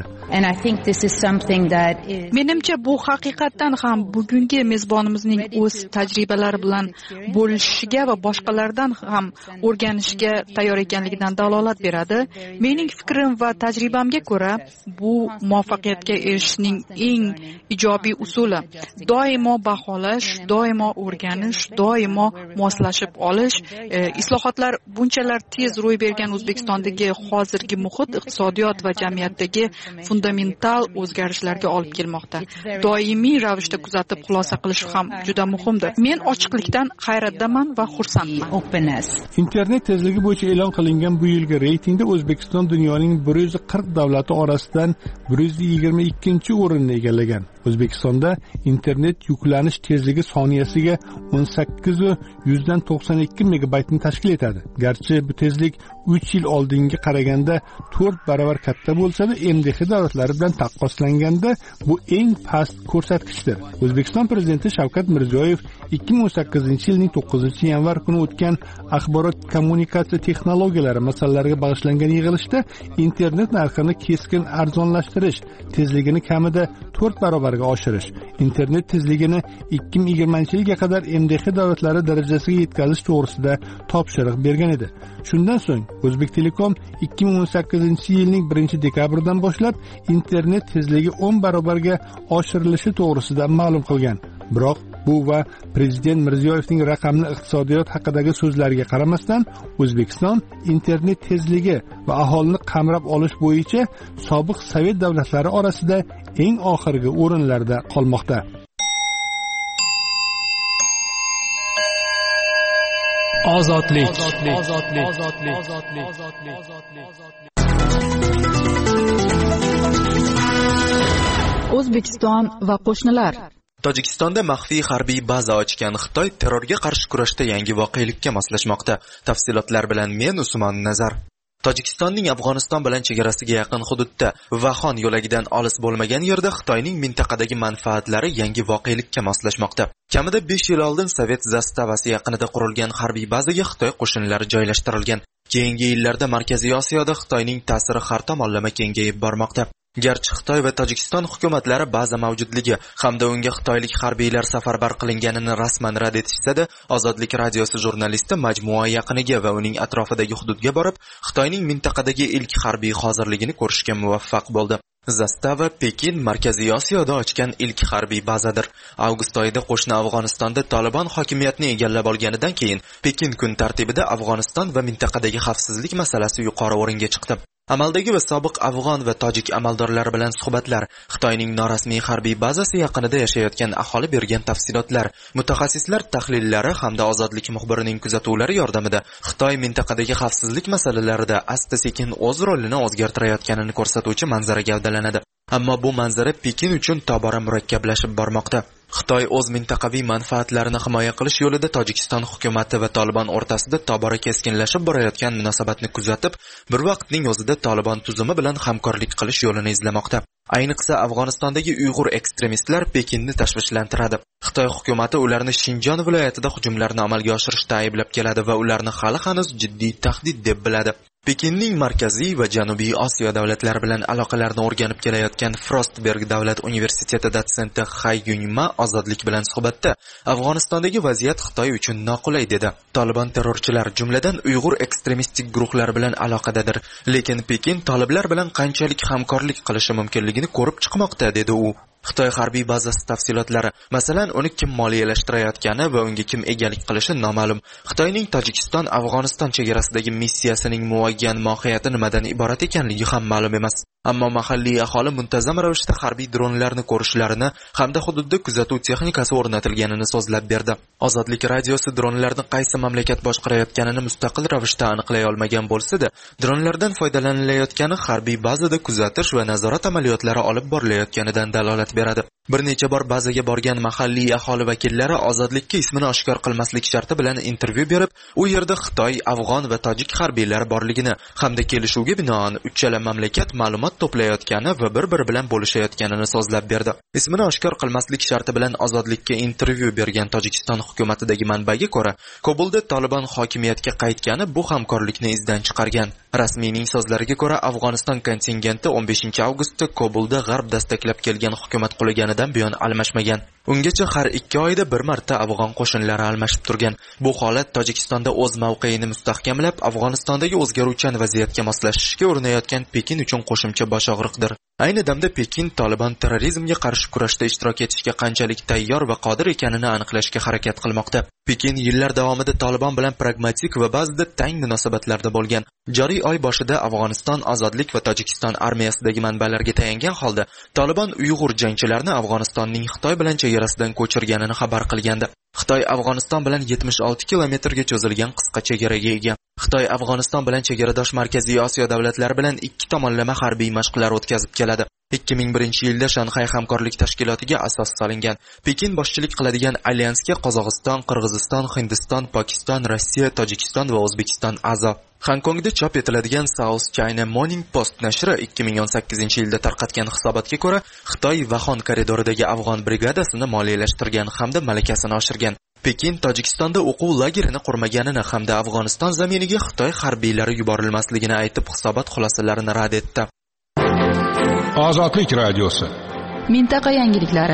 Menimcha bu haqiqatan ham bugungi mezbonimizning o'z tajribalari bilan bo'lishishiga va boshqalardan ham o'rganishga tayyor ekanligidan dalolat beradi. Mening fikrim va tajribamga ko'ra, bu muvaffaqiyatga erishishning eng ijobiy usuli doimo baholash, doimo o'rganish, doimo moslashib olish. Islohotlar bunchalar tez ro'y bergan O'zbekistondagi hozirgi muhit iqtisodiyot va jamiyatdagi fundamental o'zgarishlarga olib kelmoqda. Doimiy ravishda kuzatib xulosa qilish ham juda muhimdir. Men ochiqlikdan hayratdaman va xursandman. Internet tezligi bo'yicha e'lon qilingan bu yilgi reytingda O'zbekiston dunyoning 140 davlati orasidan 122-o'rinni egallagan. O'zbekistonda internet yuklanish tezligi soniyasiga 18.192 megabaytni tashkil etadi. Garchi bu tezlik 3 yil oldinga qaraganda 4 baravar katta bo'lsa-da, MDH davlatlari bilan taqqoslanganda bu eng past ko'rsatkichdir. O'zbekiston prezidenti Shavkat Mirziyoyev 2018-yilning 9-yanvar kuni o'tgan axborot kommunikatsiya texnologiyalari masalalariga bag'ishlangan yig'ilishda internet narxini keskin arzonlashtirish, tezligini kamida 4 barobarga oshirish, internet tezligini 2020-yilga qadar MDH davlatlari darajasiga yetkazish to'g'risida topshiriq bergan edi. Shundan so'ng O'zbek Telekom 2018-yilning 1-dekabridan boshlab internet tezligi 10 barobarga oshirilishi to'g'risida ma'lum qilgan. Biroq bu va prezident Mirziyoyevning raqamli iqtisodiyot haqidagi so'zlariga qaramasdan, O'zbekiston internet tezligi va aholini qamrab olish bo'yicha sobiq Sovet davlatlari orasida eng oxirgi o'rinlarda qolmoqda. Ozodlik. O'zbekiston va qo'shnilar. Tojikistonda maxfiy harbiy baza ochgan Xitoy terrorga qarshi kurashda yangi voqelikka moslashmoqda. Tafsilotlar bilan men Usmon Nazar. Tojikistonning Afg'oniston bilan chegarasiga yaqin hududda Vaxon yo'lagidan olis bo'lmagan yerda Xitoyning mintaqadagi manfaatlari yangi voqelikka moslashmoqda. Kamida 5 yil oldin Sovet zastavasi yaqinida qurilgan harbiy bazaga Xitoy qo'shinlari joylashtirilgan. Keyingi yillarda Markaziy Osiyoda Xitoyning ta'siri har tomonlama kengayib bormoqda. Garchi Xitoy va Tojikiston hukumatlari baza mavjudligi hamda unga xitoylik harbiylar safarbar qilinganini rasman rad etishsa-da, Ozodlik radiosi jurnalisti majmua yaqiniga va uning atrofidagi hududga borib, Xitoyning mintaqadagi ilk harbiy hozirligini ko'rishga muvaffaq bo'ldi. Zastava Pekin Markaziy Osiyoda ochgan ilk harbiy bazadir. Avgust oyida qo'shni Afg'onistonda Taliban hokimiyatni egallab olganidan keyin Pekin kun tartibida Afg'oniston va mintaqadagi xavfsizlik masalasi yuqori o'ringa chiqdi. Amaldagi va sobiq afg'on va tojik amaldorlari bilan suhbatlar, Xitoyning norasmiy harbiy bazasi yaqinida yashayotgan aholi bergan tafsilotlar, mutaxassislar tahlillari hamda Ozodlik muxbirining kuzatuvlari yordamida Xitoy mintaqadagi xavfsizlik masalalarida asta-sekin o'z rolini o'zgartirayotganini ko'rsatuvchi manzara gavdalanadi. Ammo bu manzara Pekin uchun tobora murakkablashib bormoqda. Xitoy o'z mintaqaviy manfaatlarini himoya qilish yo'lida Tojikiston hukumati va Taliban o'rtasida tobora keskinlashib borayotgan munosabatni kuzatib, bir vaqtning o'zida Taliban tuzumi bilan hamkorlik qilish yo'lini izlamoqda. Ayniqsa Afg'onistondagi Uyg'ur ekstremistlar Pekinni tashvishlantiradi. Xitoy hukumati ularni Shinjon viloyatida hujumlarni amalga oshirishda ayblab keladi va ularni hali hanuz jiddiy tahdid deb biladi. Pekinning Markaziy va Janubiy Osiyo davlatlari bilan aloqalarni o'rganib kelayotgan Frostberg davlat universiteti dotsenti Hay Yunma ozodlik bilan suhbatda Afg'onistondagi vaziyat Xitoy uchun noqulay dedi. Taliban terrorchilar, jumladan Uyg'ur ekstremistik guruhlar bilan aloqadadir, lekin Pekin toliblar bilan qanchalik hamkorlik qilishi mumkinligini ko'rib chiqmoqda dedi u. Xitoy harbiy bazasi tafsilotlari, masalan, uni kim moliyalashtirayotgani va unga kim egalik qilishi noma'lum. Xitoyning Tojikiston Afg'oniston chegarasidagi missiyasining muayyan mohiyati nimadan iborat ekanligi ham ma'lum emas. Ammo mahalliy aholi muntazam ravishda harbiy dronlarni ko'rishlarini hamda hududda kuzatuv texnikasi o'rnatilganini so'zlab berdi. Ozodlik radiosi dronlarni qaysi mamlakat boshqarayotganini mustaqil ravishda aniqlay olmagan bo'lsa-da, dronlardan foydalanilayotgani harbiy bazada kuzatish va nazorat amaliyotlari olib borilayotganidan dalolat beradi. Bir necha bor bazaga borgan mahalliy aholi vakillari ozodlikka ismini oshkor qilmaslik sharti bilan intervyu berib, u yerda Xitoy, Afg'on va Tojik harbiylar borligini hamda kelishuvga binoan uchala mamlakat ma'lumot to'playotgani va bir-biri bilan bo'lishayotganini so'zlab berdi. Ismini oshkor qilmaslik sharti bilan ozodlikka intervyu bergan Tojikiston hukumatidagi manbaga ko'ra, Kobulda Taliban hokimiyatga qaytgani bu hamkorlikni izdan chiqargan. Rasmiyning so'zlariga ko'ra, Afg'oniston kontingenti 15 avgustda Kobulda g'arb dastaklab kelgan hukumat qulaganidan buyon almashmagan. Ungacha har 2 oyda bir marta afg'on qo'shinlari almashib turgan. Bu holat Tojikistonda o'z mavqeini mustahkamlab, Afg'onistondagi o'zgaruvchan vaziyatga moslashishga urinayotgan Pekin uchun qo'shimcha boshog'riqdir. Ayni damda Pekin Taliban terrorizmga qarshi kurashda ishtirok etishga qanchalik tayyor va qodir ekanini aniqlashga harakat qilmoqda. Pekin yillar davomida Taliban bilan pragmatik va ba'zida tang munosabatlarda bo'lgan. Joriy oy boshida Afg'oniston ozodlik va Tojikiston armiyasidagi manbalarga tayangan holda Taliban Uyg'ur jangchilarini Afg'onistonning Xitoy bilan chegarasidan ko'chirganini xabar qilgandi. Xitoy Afg'oniston bilan 76 kilometrga cho'zilgan qisqa chegaraga ega. Xitoy Afg'oniston bilan chegaradosh Markaziy Osiyo davlatlari bilan 2 tomonlama harbiy mashqlar o'tkazib keladi. 2001-yilda Shanxay hamkorlik tashkilotiga asos solingan. Pekin boshchilik qiladigan alyansga Qozog'iston, Qirg'iziston, Hindiston, Pokiston, Rossiya, Tojikiston va O'zbekiston a'zo. Hongkongda chop etiladigan South China Morning Post nashri 2018-yilda tarqatgan hisobotga ko'ra, Xitoy Vahon koridoridagi afg'on brigadasini moliyalashtirgan hamda malakasini oshirgan. Pekin Tojikistonda o'quv lagerini qurmaganini hamda Afg'oniston zaminiga Xitoy harbiylari yuborilmasligini aytib, hisobot xulosalarini rad etdi. Ozodlik radiosi. Mintaqa yangiliklari.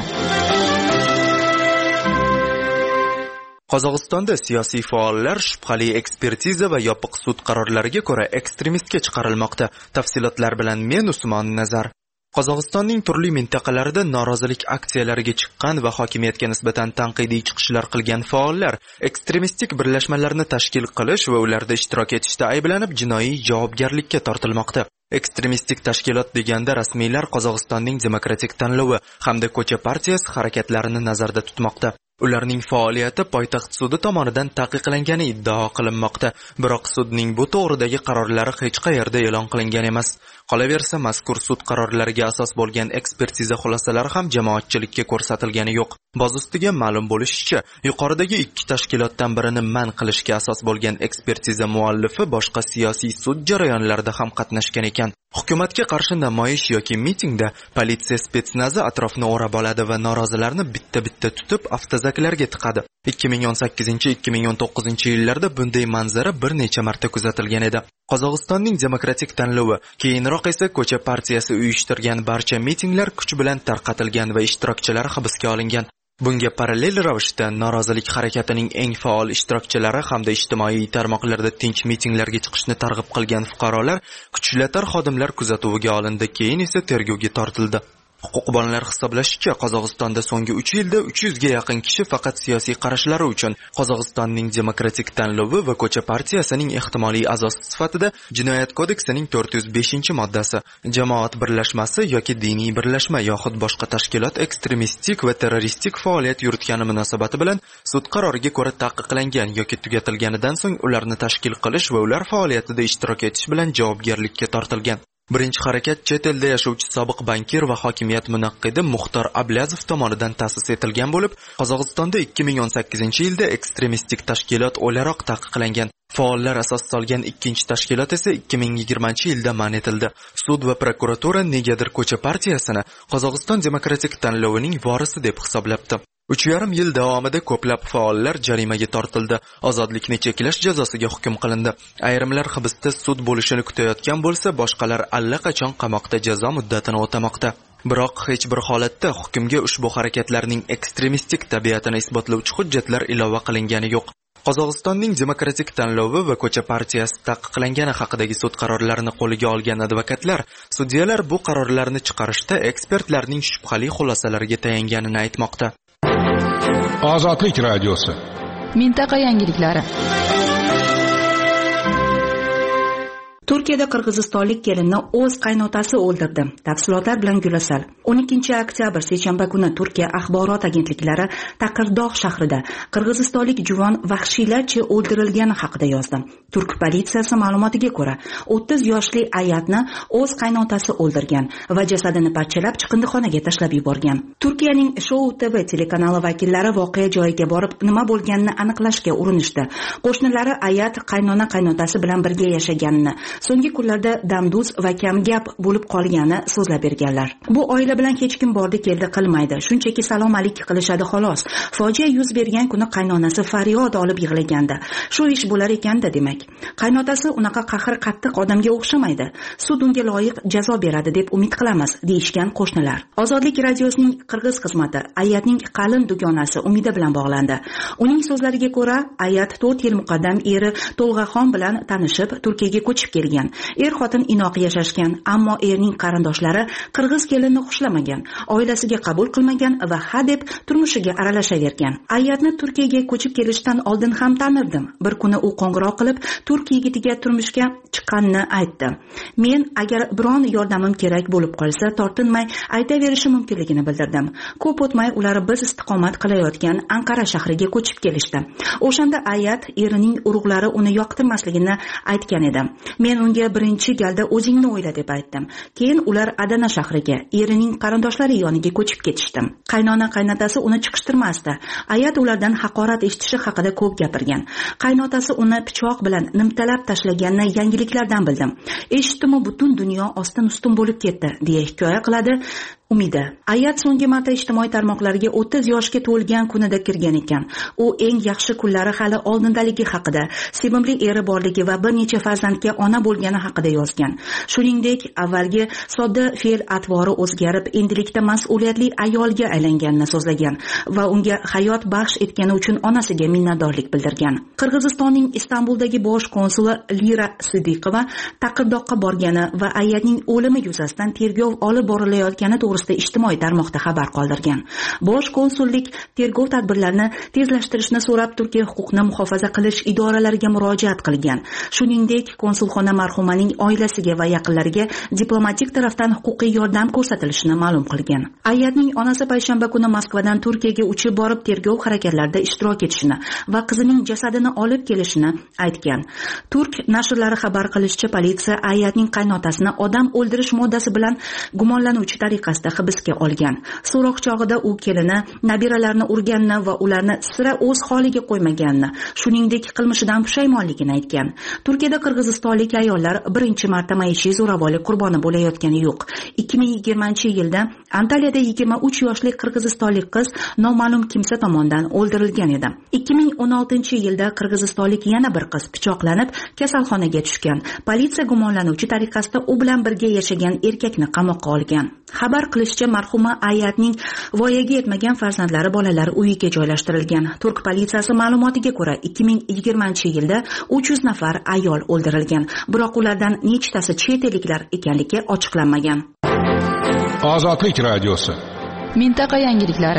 Qozog'istonda siyosiy faollar shubhali ekspertiza va yopiq sud qarorlariga ko'ra ekstremistga chiqarilmoqda. Tafsilotlar bilan men Usmon Nazar. Qozog'istonning turli mintaqalarida norozilik aksiyalariga chiqqan va hokimiyatga nisbatan tanqidiy chiqishlar qilgan faollar ekstremistik birlashmalarni tashkil qilish va ularda ishtirok etishda ayblanib jinoiy javobgarlikka tortilmoqda. Ekstremistik tashkilot deganda rasmiylar Qozog'istonning demokratik tanlovi hamda ko'cha partiyasi harakatlarini nazarda tutmoqda. Ularning faoliyati poytaxt sudi tomonidan taqiqlangani iddao qilinmoqda, biroq sudning bu to'g'ridagi qarorlari hech qayerda e'lon qilingan emas. Qolaversa, mazkur sud qarorlariga asos bo'lgan ekspertiza xulosalari ham jamoatchilikka ko'rsatilgani yo'q. Boz ustiga ma'lum bo'lishicha, yuqoridagi 2 tashkilotdan birini man qilishga asos bo'lgan ekspertiza muallifi boshqa siyosiy sud jarayonlarida ham qatnashgan ekan. Hukumatga qarshi namoyish yoki mitingda politsiya spetsnazi atrofni o'rab oladi va norozilarni bitta-bitta tutib avtozaklarga tiqadi. 2018-2019 yillarda bunday manzara bir necha marta kuzatilgan edi. Qozog'istonning demokratik tanlovi, keyinroq esa ko'cha partiyasi uyushtirgan barcha mitinglar kuch bilan tarqatilgan va ishtirokchilar hibsga olingan. Bunga parallel ravishda norozilik harakatining eng faol ishtirokchilari hamda ijtimoiy tarmoqlarda tinch mitinglarga chiqishni targ'ib qilgan fuqarolar kuchlatar xodimlar kuzatuviga olindi, keyin esa tergovga tortildi. Huquqbonlar hisoblashicha, Qozog'istonda so'nggi 3 yilda 300 ga yaqin kishi faqat siyosiy qarashlari uchun Qozog'istonning demokratik tanlovi va ko'cha partiyasining ehtimoliy a'zosi sifatida Jinoyat kodeksining 405-moddasi, jamoat birlashmasi yoki diniy birlashma yoxud boshqa tashkilot ekstremistik va terroristik faoliyat yuritgani munosabati bilan sud qaroriga ko'ra taqiqlangan yoki tugatilganidan so'ng ularni tashkil qilish va ular faoliyatida ishtirok etish bilan javobgarlikka tortilgan. Birinchi harakat chet elda yashovchi sobiq bankir va hokimiyat munaqqidi Muxtor Ablazov tomonidan ta'sis etilgan bo'lib, Qozog'istonda 2018-yilda ekstremistik tashkilot o'laroq taqiqlangan. Faollar asos solgan ikkinchi tashkilot esa 2020-yilda man etildi. Sud va prokuratura negadir ko'cha partiyasini Qozog'iston demokratik tanlovining vorisi deb hisoblabdi. 3,5 yil davomida ko'plab faollar jarimaga tortildi. Ozodlikni cheklash jazosiga hukm qilindi. Ayrimlar hibsda sud bo'lishini kutayotgan bo'lsa, boshqalar allaqachon qamoqda jazo muddatini o'tamoqda. Biroq hech bir holatda hukmga ushbu harakatlarning ekstremistik tabiatini isbotlovchi hujjatlar ilova qilingani yo'q. Qozog'istonning demokratik tanlovi va ko'cha partiyasi taqiqlangani haqidagi sud qarorlarini qo'liga olgan advokatlar, sudyalar bu qarorlarni chiqarishda ekspertlarning shubhali xulosalariga tayanganini aytmoqda. Ozodlik radiosi. Mintaqa yangiliklari. Turkiyada qirg'izistonlik kelinni o'z qaynotasi o'ldirdi. Tafsilotlar bilan Gulasal. 12 oktyabr seshanba kuni Turkiya axborot agentliklari Taqirdog' shahrida qirg'izistonlik juvon vahshiylarcha o'ldirilgani haqida yozdi. Turk politsiyasi ma'lumotiga ko'ra, 30 yoshli ayatni o'z qaynotasi o'ldirgan va jasadini parchalab chiqindixonaga tashlab yuborgan. Turkiyaning Show TV telekanali vakillari voqea joyiga borib, nima bo'lganini aniqlashga urinishdi. Qo'shnilari ayat qaynotasi bilan birga yashaganini, so'nggi kunlarda damduz va kamgap bo'lib qolgani so'zlab berganlar. Bu oila bilan hech kim bordi keldi qilmaydi. Shunchaki salom alik qilishadi xolos. Fojia yuz bergan kuni qaynonasi faryod olib yig'laganda, shu ish bo'lar ekanda demak. Qaynotasi unaqa qahr qattiq odamga o'xshamaydi. Sud unga loyiq jazo beradi deb umid qilamiz, deyishgan qo'shnilar. Ozodlik radiosining qirg'iz xizmati Ayatning qalin dugonasi Umida bilan bog'landi. Uning so'zlariga ko'ra, Ayat 4 yil muqaddam eri To'lg'axon bilan tanishib, Turkiyaga ko'chib kelgan. Er-xotin inoq yashashgan, ammo erning qarindoshlari qirg'iz kelinni xushlamagan, oilasiga qabul qilmagan va hadeb turmushiga aralashavergan. Ayatni Turkiyaga ko'chib kelishdan oldin ham tanirdim. Bir kuni u qo'ng'iroq qilib, turk yigitiga turmushga chiqqanini aytdi. Men agar biron yordamim kerak bo'lib qolsa, tortinmay aytaverishi mumkinligini bildirdim. Ko'p o'tmay ular biz istiqomat qilayotgan Anqara shahriga ko'chib kelishdi. O'shanda Ayat erining urug'lari uni yoqtirmasligini aytgan edi. Men unga birinchi galda o'zingni o'yla deb aytdim. Keyin ular Adana shahriga, erining qarindoshlari yoniga ko'chib ketishdi. Qaynotasi uni chiqishtirmasdi. Ayat ulardan haqorat eshitishi haqida ko'p gapirgan. Qaynotasi uni pichoq bilan nimtalab tashlaganini yangiliklardan bildim. Eshitdim-u butun dunyo ostin-ustin bo'lib ketdi, deya hikoya qiladi Umida. Ayat so'nggi marta ijtimoiy tarmoqlarga 30 yoshga to'lgan kunida kirgan ekan. U eng yaxshi kunlari hali oldindaligi haqida, sevimli eri borligi va bir necha farzandga ona bo'lgani haqida yozgan. Shuningdek, avvalgi sodda fe'l-atvori o'zgarib, endilikda mas'uliyatli ayolga aylanganini so'zlagan va unga hayot baxsh etgani uchun onasiga minnatdorlik bildirgan. Qirg'izistonning Istanbuldagi bosh konsuli Lira Sidiqova Taqirdoqqa borgani va Ayatning o'limi yuzasidan tergov olib borilayotgani to'g'risida ijtimoiy tarmoqda xabar qoldirgan. Bosh konsullik tergov tadbirlarini tezlashtirishni so'rab Turkiya huquqni muhofaza qilish idoralariga murojaat qilgan. Shuningdek, konsulxona marhumaning oilasiga va yaqinlariga diplomatik tarafdan huquqiy yordam ko'rsatilishini ma'lum qilgan. Ayatning onasi payshanba kuni Moskvadan Turkiyaga uchib borib tergov harakatlarida ishtirok etishini va qizining jasadini olib kelishini aytgan. Turk nashrlari xabar qilishicha, politsiya Ayatning qaynotasini odam o'ldirish moddasi bilan gumonlanuvchi tariqasida hibsga olgan. So'roq chog'ida u kelini, nabiralarini urganini va ularni sira o'z holiga qo'ymaganini, shuningdek qilmishidan pushaymonligini aytgan. Turkiyada qirg'izistonlik ayollar birinchi marta maishiy zo'ravonlik qurboni bo'layotgani yo'q. 2020-yilda Antaliyada 23 yoshli qirg'izistonlik qiz noma'lum kimsa tomonidan o'ldirilgan edi. 2016-yilda qirg'izistonlik yana bir qiz pichoqlanib kasalxonaga tushgan. Politsiya gumonlanuvchi tariqasida u bilan birga yashagan erkakni qamoqqa olgan. Xabar qilishicha, marhuma Ayatning voyaga yetmagan farzandlari bolalar uyiga joylashtirilgan. Turk politsiyasi ma'lumotiga ko'ra, 2020-yilda 300 nafar ayol o'ldirilgan. Biroq ulardan nechtasi chet elliklar ekanligi ochiqlanmagan. Ozodlik radiosi. Mintaqa yangiliklari.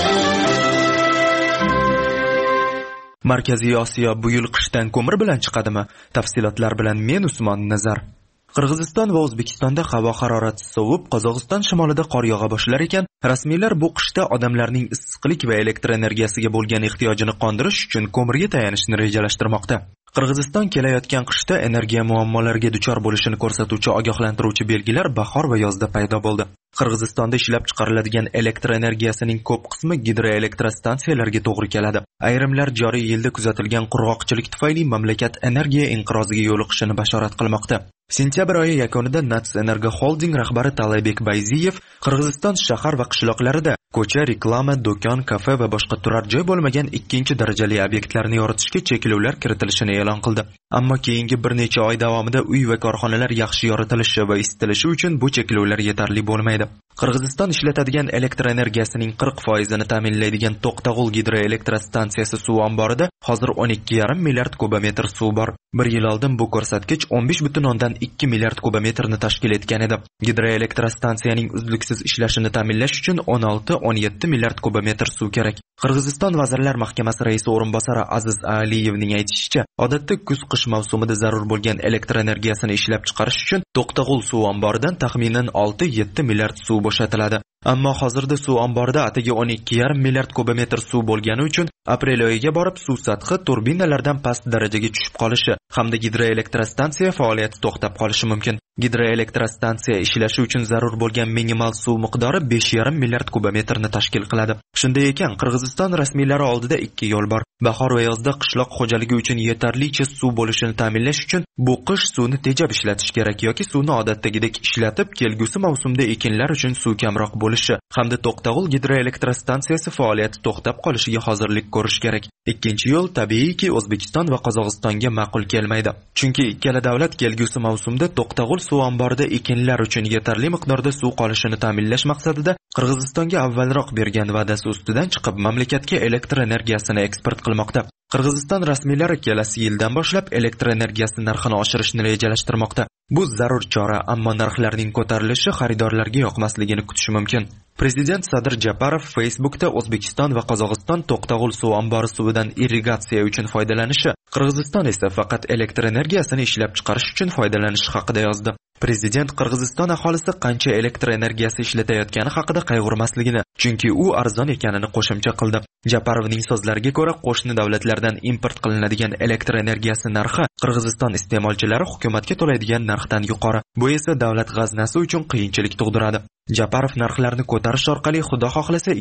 Markaziy Osiyo bu yil qishdan ko'mir bilan chiqadimi? Tafsilotlar bilan men Usmon Nazar. Qirg'iziston va O'zbekistonda havo harorati sovib, Qozog'iston shimolida qor yog'a boshlar ekan, rasmiylar bu qishda odamlarning issiqlik va elektr energiyasiga bo'lgan ehtiyojini qondirish uchun ko'mirga tayanishni rejalashtirmoqda. Qirg'iziston kelayotgan qishda energiya muammolariga duchor bo'lishini ko'rsatuvchi ogohlantiruvchi belgilar bahor va yozda paydo bo'ldi. Qirg'izistonda ishlab chiqariladigan elektr energiyasining ko'p qismi gidroelektrostansiyalarga to'g'ri keladi. Ayrimlar joriy yilda kuzatilgan qurg'oqchilik tufayli mamlakat energiya inqiroziga yo'liqishini bashorat qilmoqda. Sentyabr oyi yakunida Nats Energo Holding rahbari Talabek Bayziyev Qirg'iziston shahar va qishloqlarida ko'cha, reklama, do'kon, kafe va boshqa turar joy bo'lmagan ikkinchi darajali obyektlarni yoritishga cheklovlar kiritilishini e'lon qildi. Ammo keyingi bir necha oy davomida uy va korxonalar yaxshi yoritilishi va isitilishi uchun bu cheklovlar yetarli bo'lmaydi. Qirg'iziston ishlatadigan elektr energiyasining 40% ta'minlaydigan To'qtag'ul gidroelektrostansiyasi suv omborida hozir 12,5 milliard kubometr suv bor. Bir yil oldin bu ko'rsatkich 15,2 milliard kubometrni tashkil etgan edi. Gidroelektrostansiyaning uzluksiz ishlashini ta'minlash uchun 16-17 milliard kubometr suv kerak. Qirg'iziston Vazirlar Mahkamasi raisi o'rinbosari Aziz Aliyevning aytishicha, odatda kuz-qish mavsumida zarur bo'lgan elektr energiyasini ishlab chiqarish uchun To'qtag'ul suv omboridan taxminan 6-7 milliard suv bo'shatiladi. Ammo hozirda suv omborida atigi 12,5 milliard kubometr suv bo'lgani uchun aprel oyiga borib suv sathi turbinalardan past darajaga tushib qolishi hamda gidroelektrostansiya faoliyati to'xtab qolishi mumkin. Gidroelektrostansiya ishlashi uchun zarur bo'lgan minimal suv miqdori 5,5 milliard kubometrni tashkil qiladi. Shunday ekan, Qirg'iziston rasmiylari oldida ikki yo'l bor. Bahor va yozda qishloq xo'jaligi uchun yetarlicha suv bo'lishini ta'minlash uchun bu qish suvni tejab ishlatish kerak yoki suvni odatdagidek ishlatib, kelgusi mavsumda ekinlar uchun suv kamroq bo'lishi hamda To'qtag'ul gidroelektrostansiyasi faoliyati to'xtab qolishiga hozirlik ko'rish kerak. Ikkinchi yo'l tabiiyki O'zbekiston va Qozog'istonga ma'qul kelmaydi. Chunki ikkala davlat kelgusi mavsumda To'qtag'ul suv omborida ekinlar uchun yetarli miqdorda suv qolishini ta'minlash maqsadida Qirg'izistonga avvalroq bergan va'dasi ustidan chiqib mamlakatga elektr energiyasini eksport qilmoqda. Qirg'iziston rasmiylari kelasi yildan boshlab elektr energiyasi narxini oshirishni rejalashtirmoqda. Bu zarur chora, ammo narxlarning ko'tarilishi xaridorlarga yoqmasligini kutish mumkin. Prezident Sadir Japarov Facebookda O'zbekiston va Qozog'iston To'qtag'ul suv ombori suvidan irrigatsiya uchun foydalanishi, Qirg'iziston esa faqat elektr energiyasini ishlab chiqarish uchun foydalanishi haqida yozdi. Prezident Qirg'iziston aholisi qancha elektr energiyasi ishlatayotgani haqida qayg'urmasligini, chunki u arzon ekanini qo'shimcha qildi. Japarovning so'zlariga ko'ra, qo'shni davlatlardan import qilinadigan elektr energiyasi narxi Qirg'iziston iste'molchilari hukumatga to'laydigan narxdan yuqori. Bu esa davlat g'aznasi uchun qiyinchilik tug'diradi. Japarov narxlarni ko'tarish orqali xudo xohlasa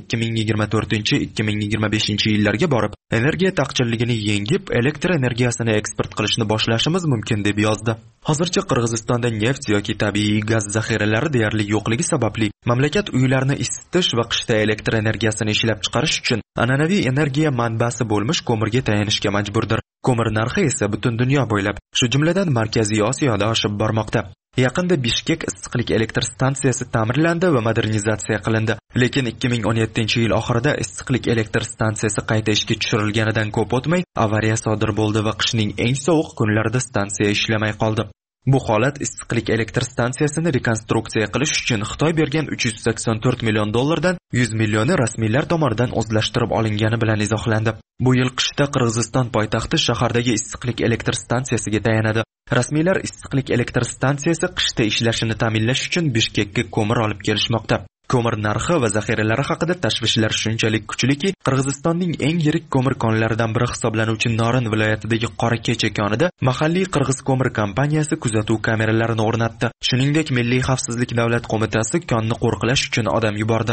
2024-2025 yillarga borib, energiya taqchilligini yengib, elektr energiyasini eksport qilishni boshlashimiz mumkin deb yozdi. Hozircha Qirg'izistonda neft yoki tabiiy gaz zaxiralari deyarli yo'qligi sababli mamlakat uylarni isitish va qishda elektr energiyasini ishlab chiqarish uchun an'anaviy energiya manbasi bo'lmish ko'mirga tayanishga majburdir. Ko'mir narxi esa butun dunyo bo'ylab, shu jumladan Markaziy Osiyoda oshib bormoqda. Yaqinda Bishkek issiqlik elektr stansiyasi ta'mirlandi va modernizatsiya qilindi. Lekin 2017-yil oxirida issiqlik elektr stansiyasi qayta ishga tushirilganidan ko'p o'tmay avariya sodir bo'ldi va qishning eng sovuq kunlarida stansiya ishlamay qoldi. Bu holat issiqlik elektr stansiyasini rekonstruksiya qilish uchun Xitoy bergan 384 million dollardan 100 millioni rasmiylar tomonidan o'zlashtirib olingani bilan izohlandi. Bu yil qishda Qirg'iziston poytaxti shahardagi issiqlik elektr stansiyasiga tayanadi. Rasmiylar issiqlik elektr stansiyasi qishda ishlashini ta'minlash uchun Bishkekka ko'mir olib kelishmoqda. Ko'mir narxi va zaxiralari haqida tashvishlar shunchalik kuchliki, Qirg'izistonning eng yirik ko'mir konlaridan biri hisoblanuvchi Norin viloyatidagi Qorakecha konida mahalliy Qirg'iz ko'mir kompaniyasi kuzatuv kameralarini o'rnatdi. Shuningdek, Milliy xavfsizlik davlat qo'mitasi konni qo'riqlash uchun odam yubordi.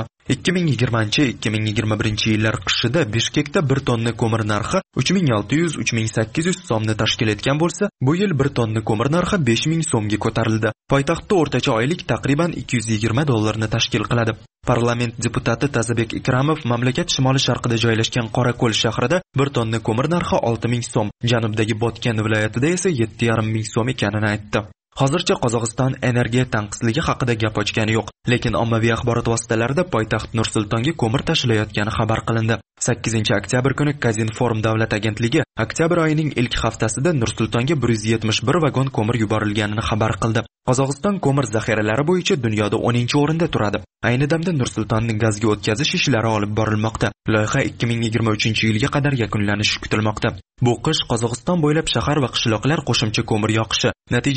2020-2021 yillar qishida Bishkekda 1 tonna ko'mir narxi 3600-3800 so'mni tashkil etgan bo'lsa, bu yil 1 tonna ko'mir narxi 5000 so'mga ko'tarildi. Poytaxtda o'rtacha oylik taqriban 220 dollarni tashkil qiladi. Parlament deputati Tazabek Ikramov mamlakat shimoli-sharqida joylashgan Qorako'l shahrida 1 tonna ko'mir narxi 6000 so'm, janubdagi Botken viloyatida esa 7500 so'm ekanini aytdi. Hozircha Qozog'iston energiya tanqisligi haqida gap ochgani yo'q, lekin ommaviy axborot vositalarida poytaxt Nur-Sultonga ko'mir tashilayotgani xabar qilindi. 8-oktyabr kuni Kazinform davlat agentligi oktyabr oyining ilk haftasida Nur-Sultonga 171 vagon ko'mir yuborilganini xabar qildi. Qozog'iston ko'mir zaxiralari bo'yicha dunyoda 10-o'rinda turadi. Ayni damda Nur-Sultonni gazga o'tkazish ishlari olib borilmoqda. Loyiha 2023-yilga qadar yakunlanishi kutilmoqda. Bu qish Qozog'iston bo'ylab shahar va qishloqlar qo'shimcha ko'mir yoqishi, natijada markaziy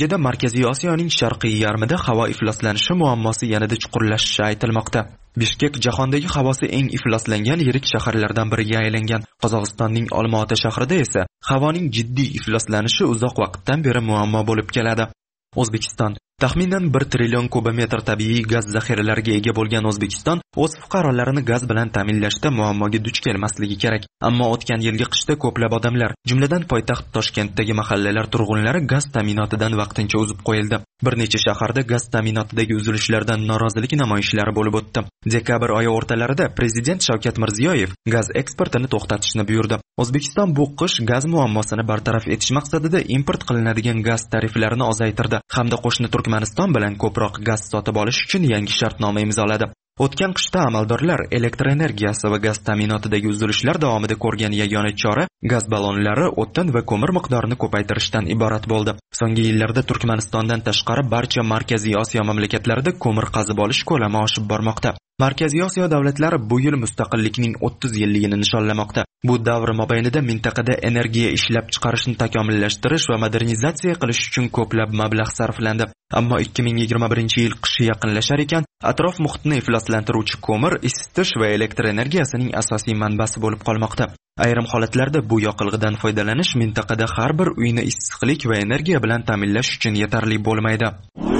Markaziy Osiyoning sharqiy yarmida havo ifloslanishi muammosi yanada chuqurlashishi aytilmoqda. Bishkek jahondagi havosi eng ifloslangan yirik shaharlardan biriga aylangan. Qozog'istonning Olmaota shahrida esa havoning jiddiy ifloslanishi uzoq vaqtdan beri muammo bo'lib keladi. O'zbekiston taxminan 1 trillion kubometr tabiiy gaz zaxiralariga ega bo'lgan O'zbekiston o'z fuqarolarini gaz bilan ta'minlashda muammoga duch kelmasligi kerak. Ammo o'tgan yilgi qishda ko'plab odamlar, jumladan poytaxt Toshkentdagi mahallalar turg'unlari gaz ta'minotidan vaqtincha uzib qo'yildi. Bir necha shaharda gaz ta'minotidagi uzilishlardan norozilik namoyishlari bo'lib o'tdi. Dekabr oyi o'rtalarida prezident Shavkat Mirziyoyev gaz eksportini to'xtatishni buyurdi. O'zbekiston bu qish gaz muammosini bartaraf etish maqsadida import qilinadigan gaz tariflarini ozaytirdi hamda qo'shni Turkmaniston bilan ko'proq gaz sotib olish uchun yangi shartnoma imzoladi. O'tgan qishda amaldorlar elektr energiyasi va gaz ta'minotidagi uzilishlar davomida ko'rgan yagona chora gaz ballonlari, o'tin va ko'mir miqdorini ko'paytirishdan iborat bo'ldi. So'nggi yillarda Turkmanistondan tashqari barcha Markaziy Osiyo mamlakatlarida ko'mir qazib olish ko'lami oshib bormoqda. Markaziy Osiyo davlatlari bu yil mustaqillikning 30 yilligini nishonlamoqda. Bu davr mobaynida mintaqada energiya ishlab chiqarishni takomillashtirish va modernizatsiya qilish uchun ko'plab mablag' sarflandi. Ammo 2021-yil qishi yaqinlashar ekan, atrof muhitni ifloslantiruvchi ko'mir isitish va elektr energiyasining asosiy manbasi bo'lib qolmoqda. Ayrim holatlarda bu yoqilg'idan foydalanish mintaqada har bir uyni issiqlik va energiya bilan ta'minlash uchun yetarli bo'lmaydi.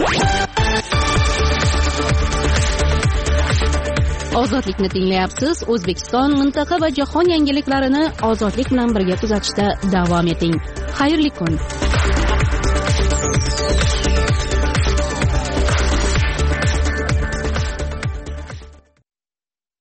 Ozodlikni tinglayapsiz. O'zbekiston, mintaqa va jahon yangiliklarini ozodlik bilan birga kuzatishda davom eting. Xayrli kun.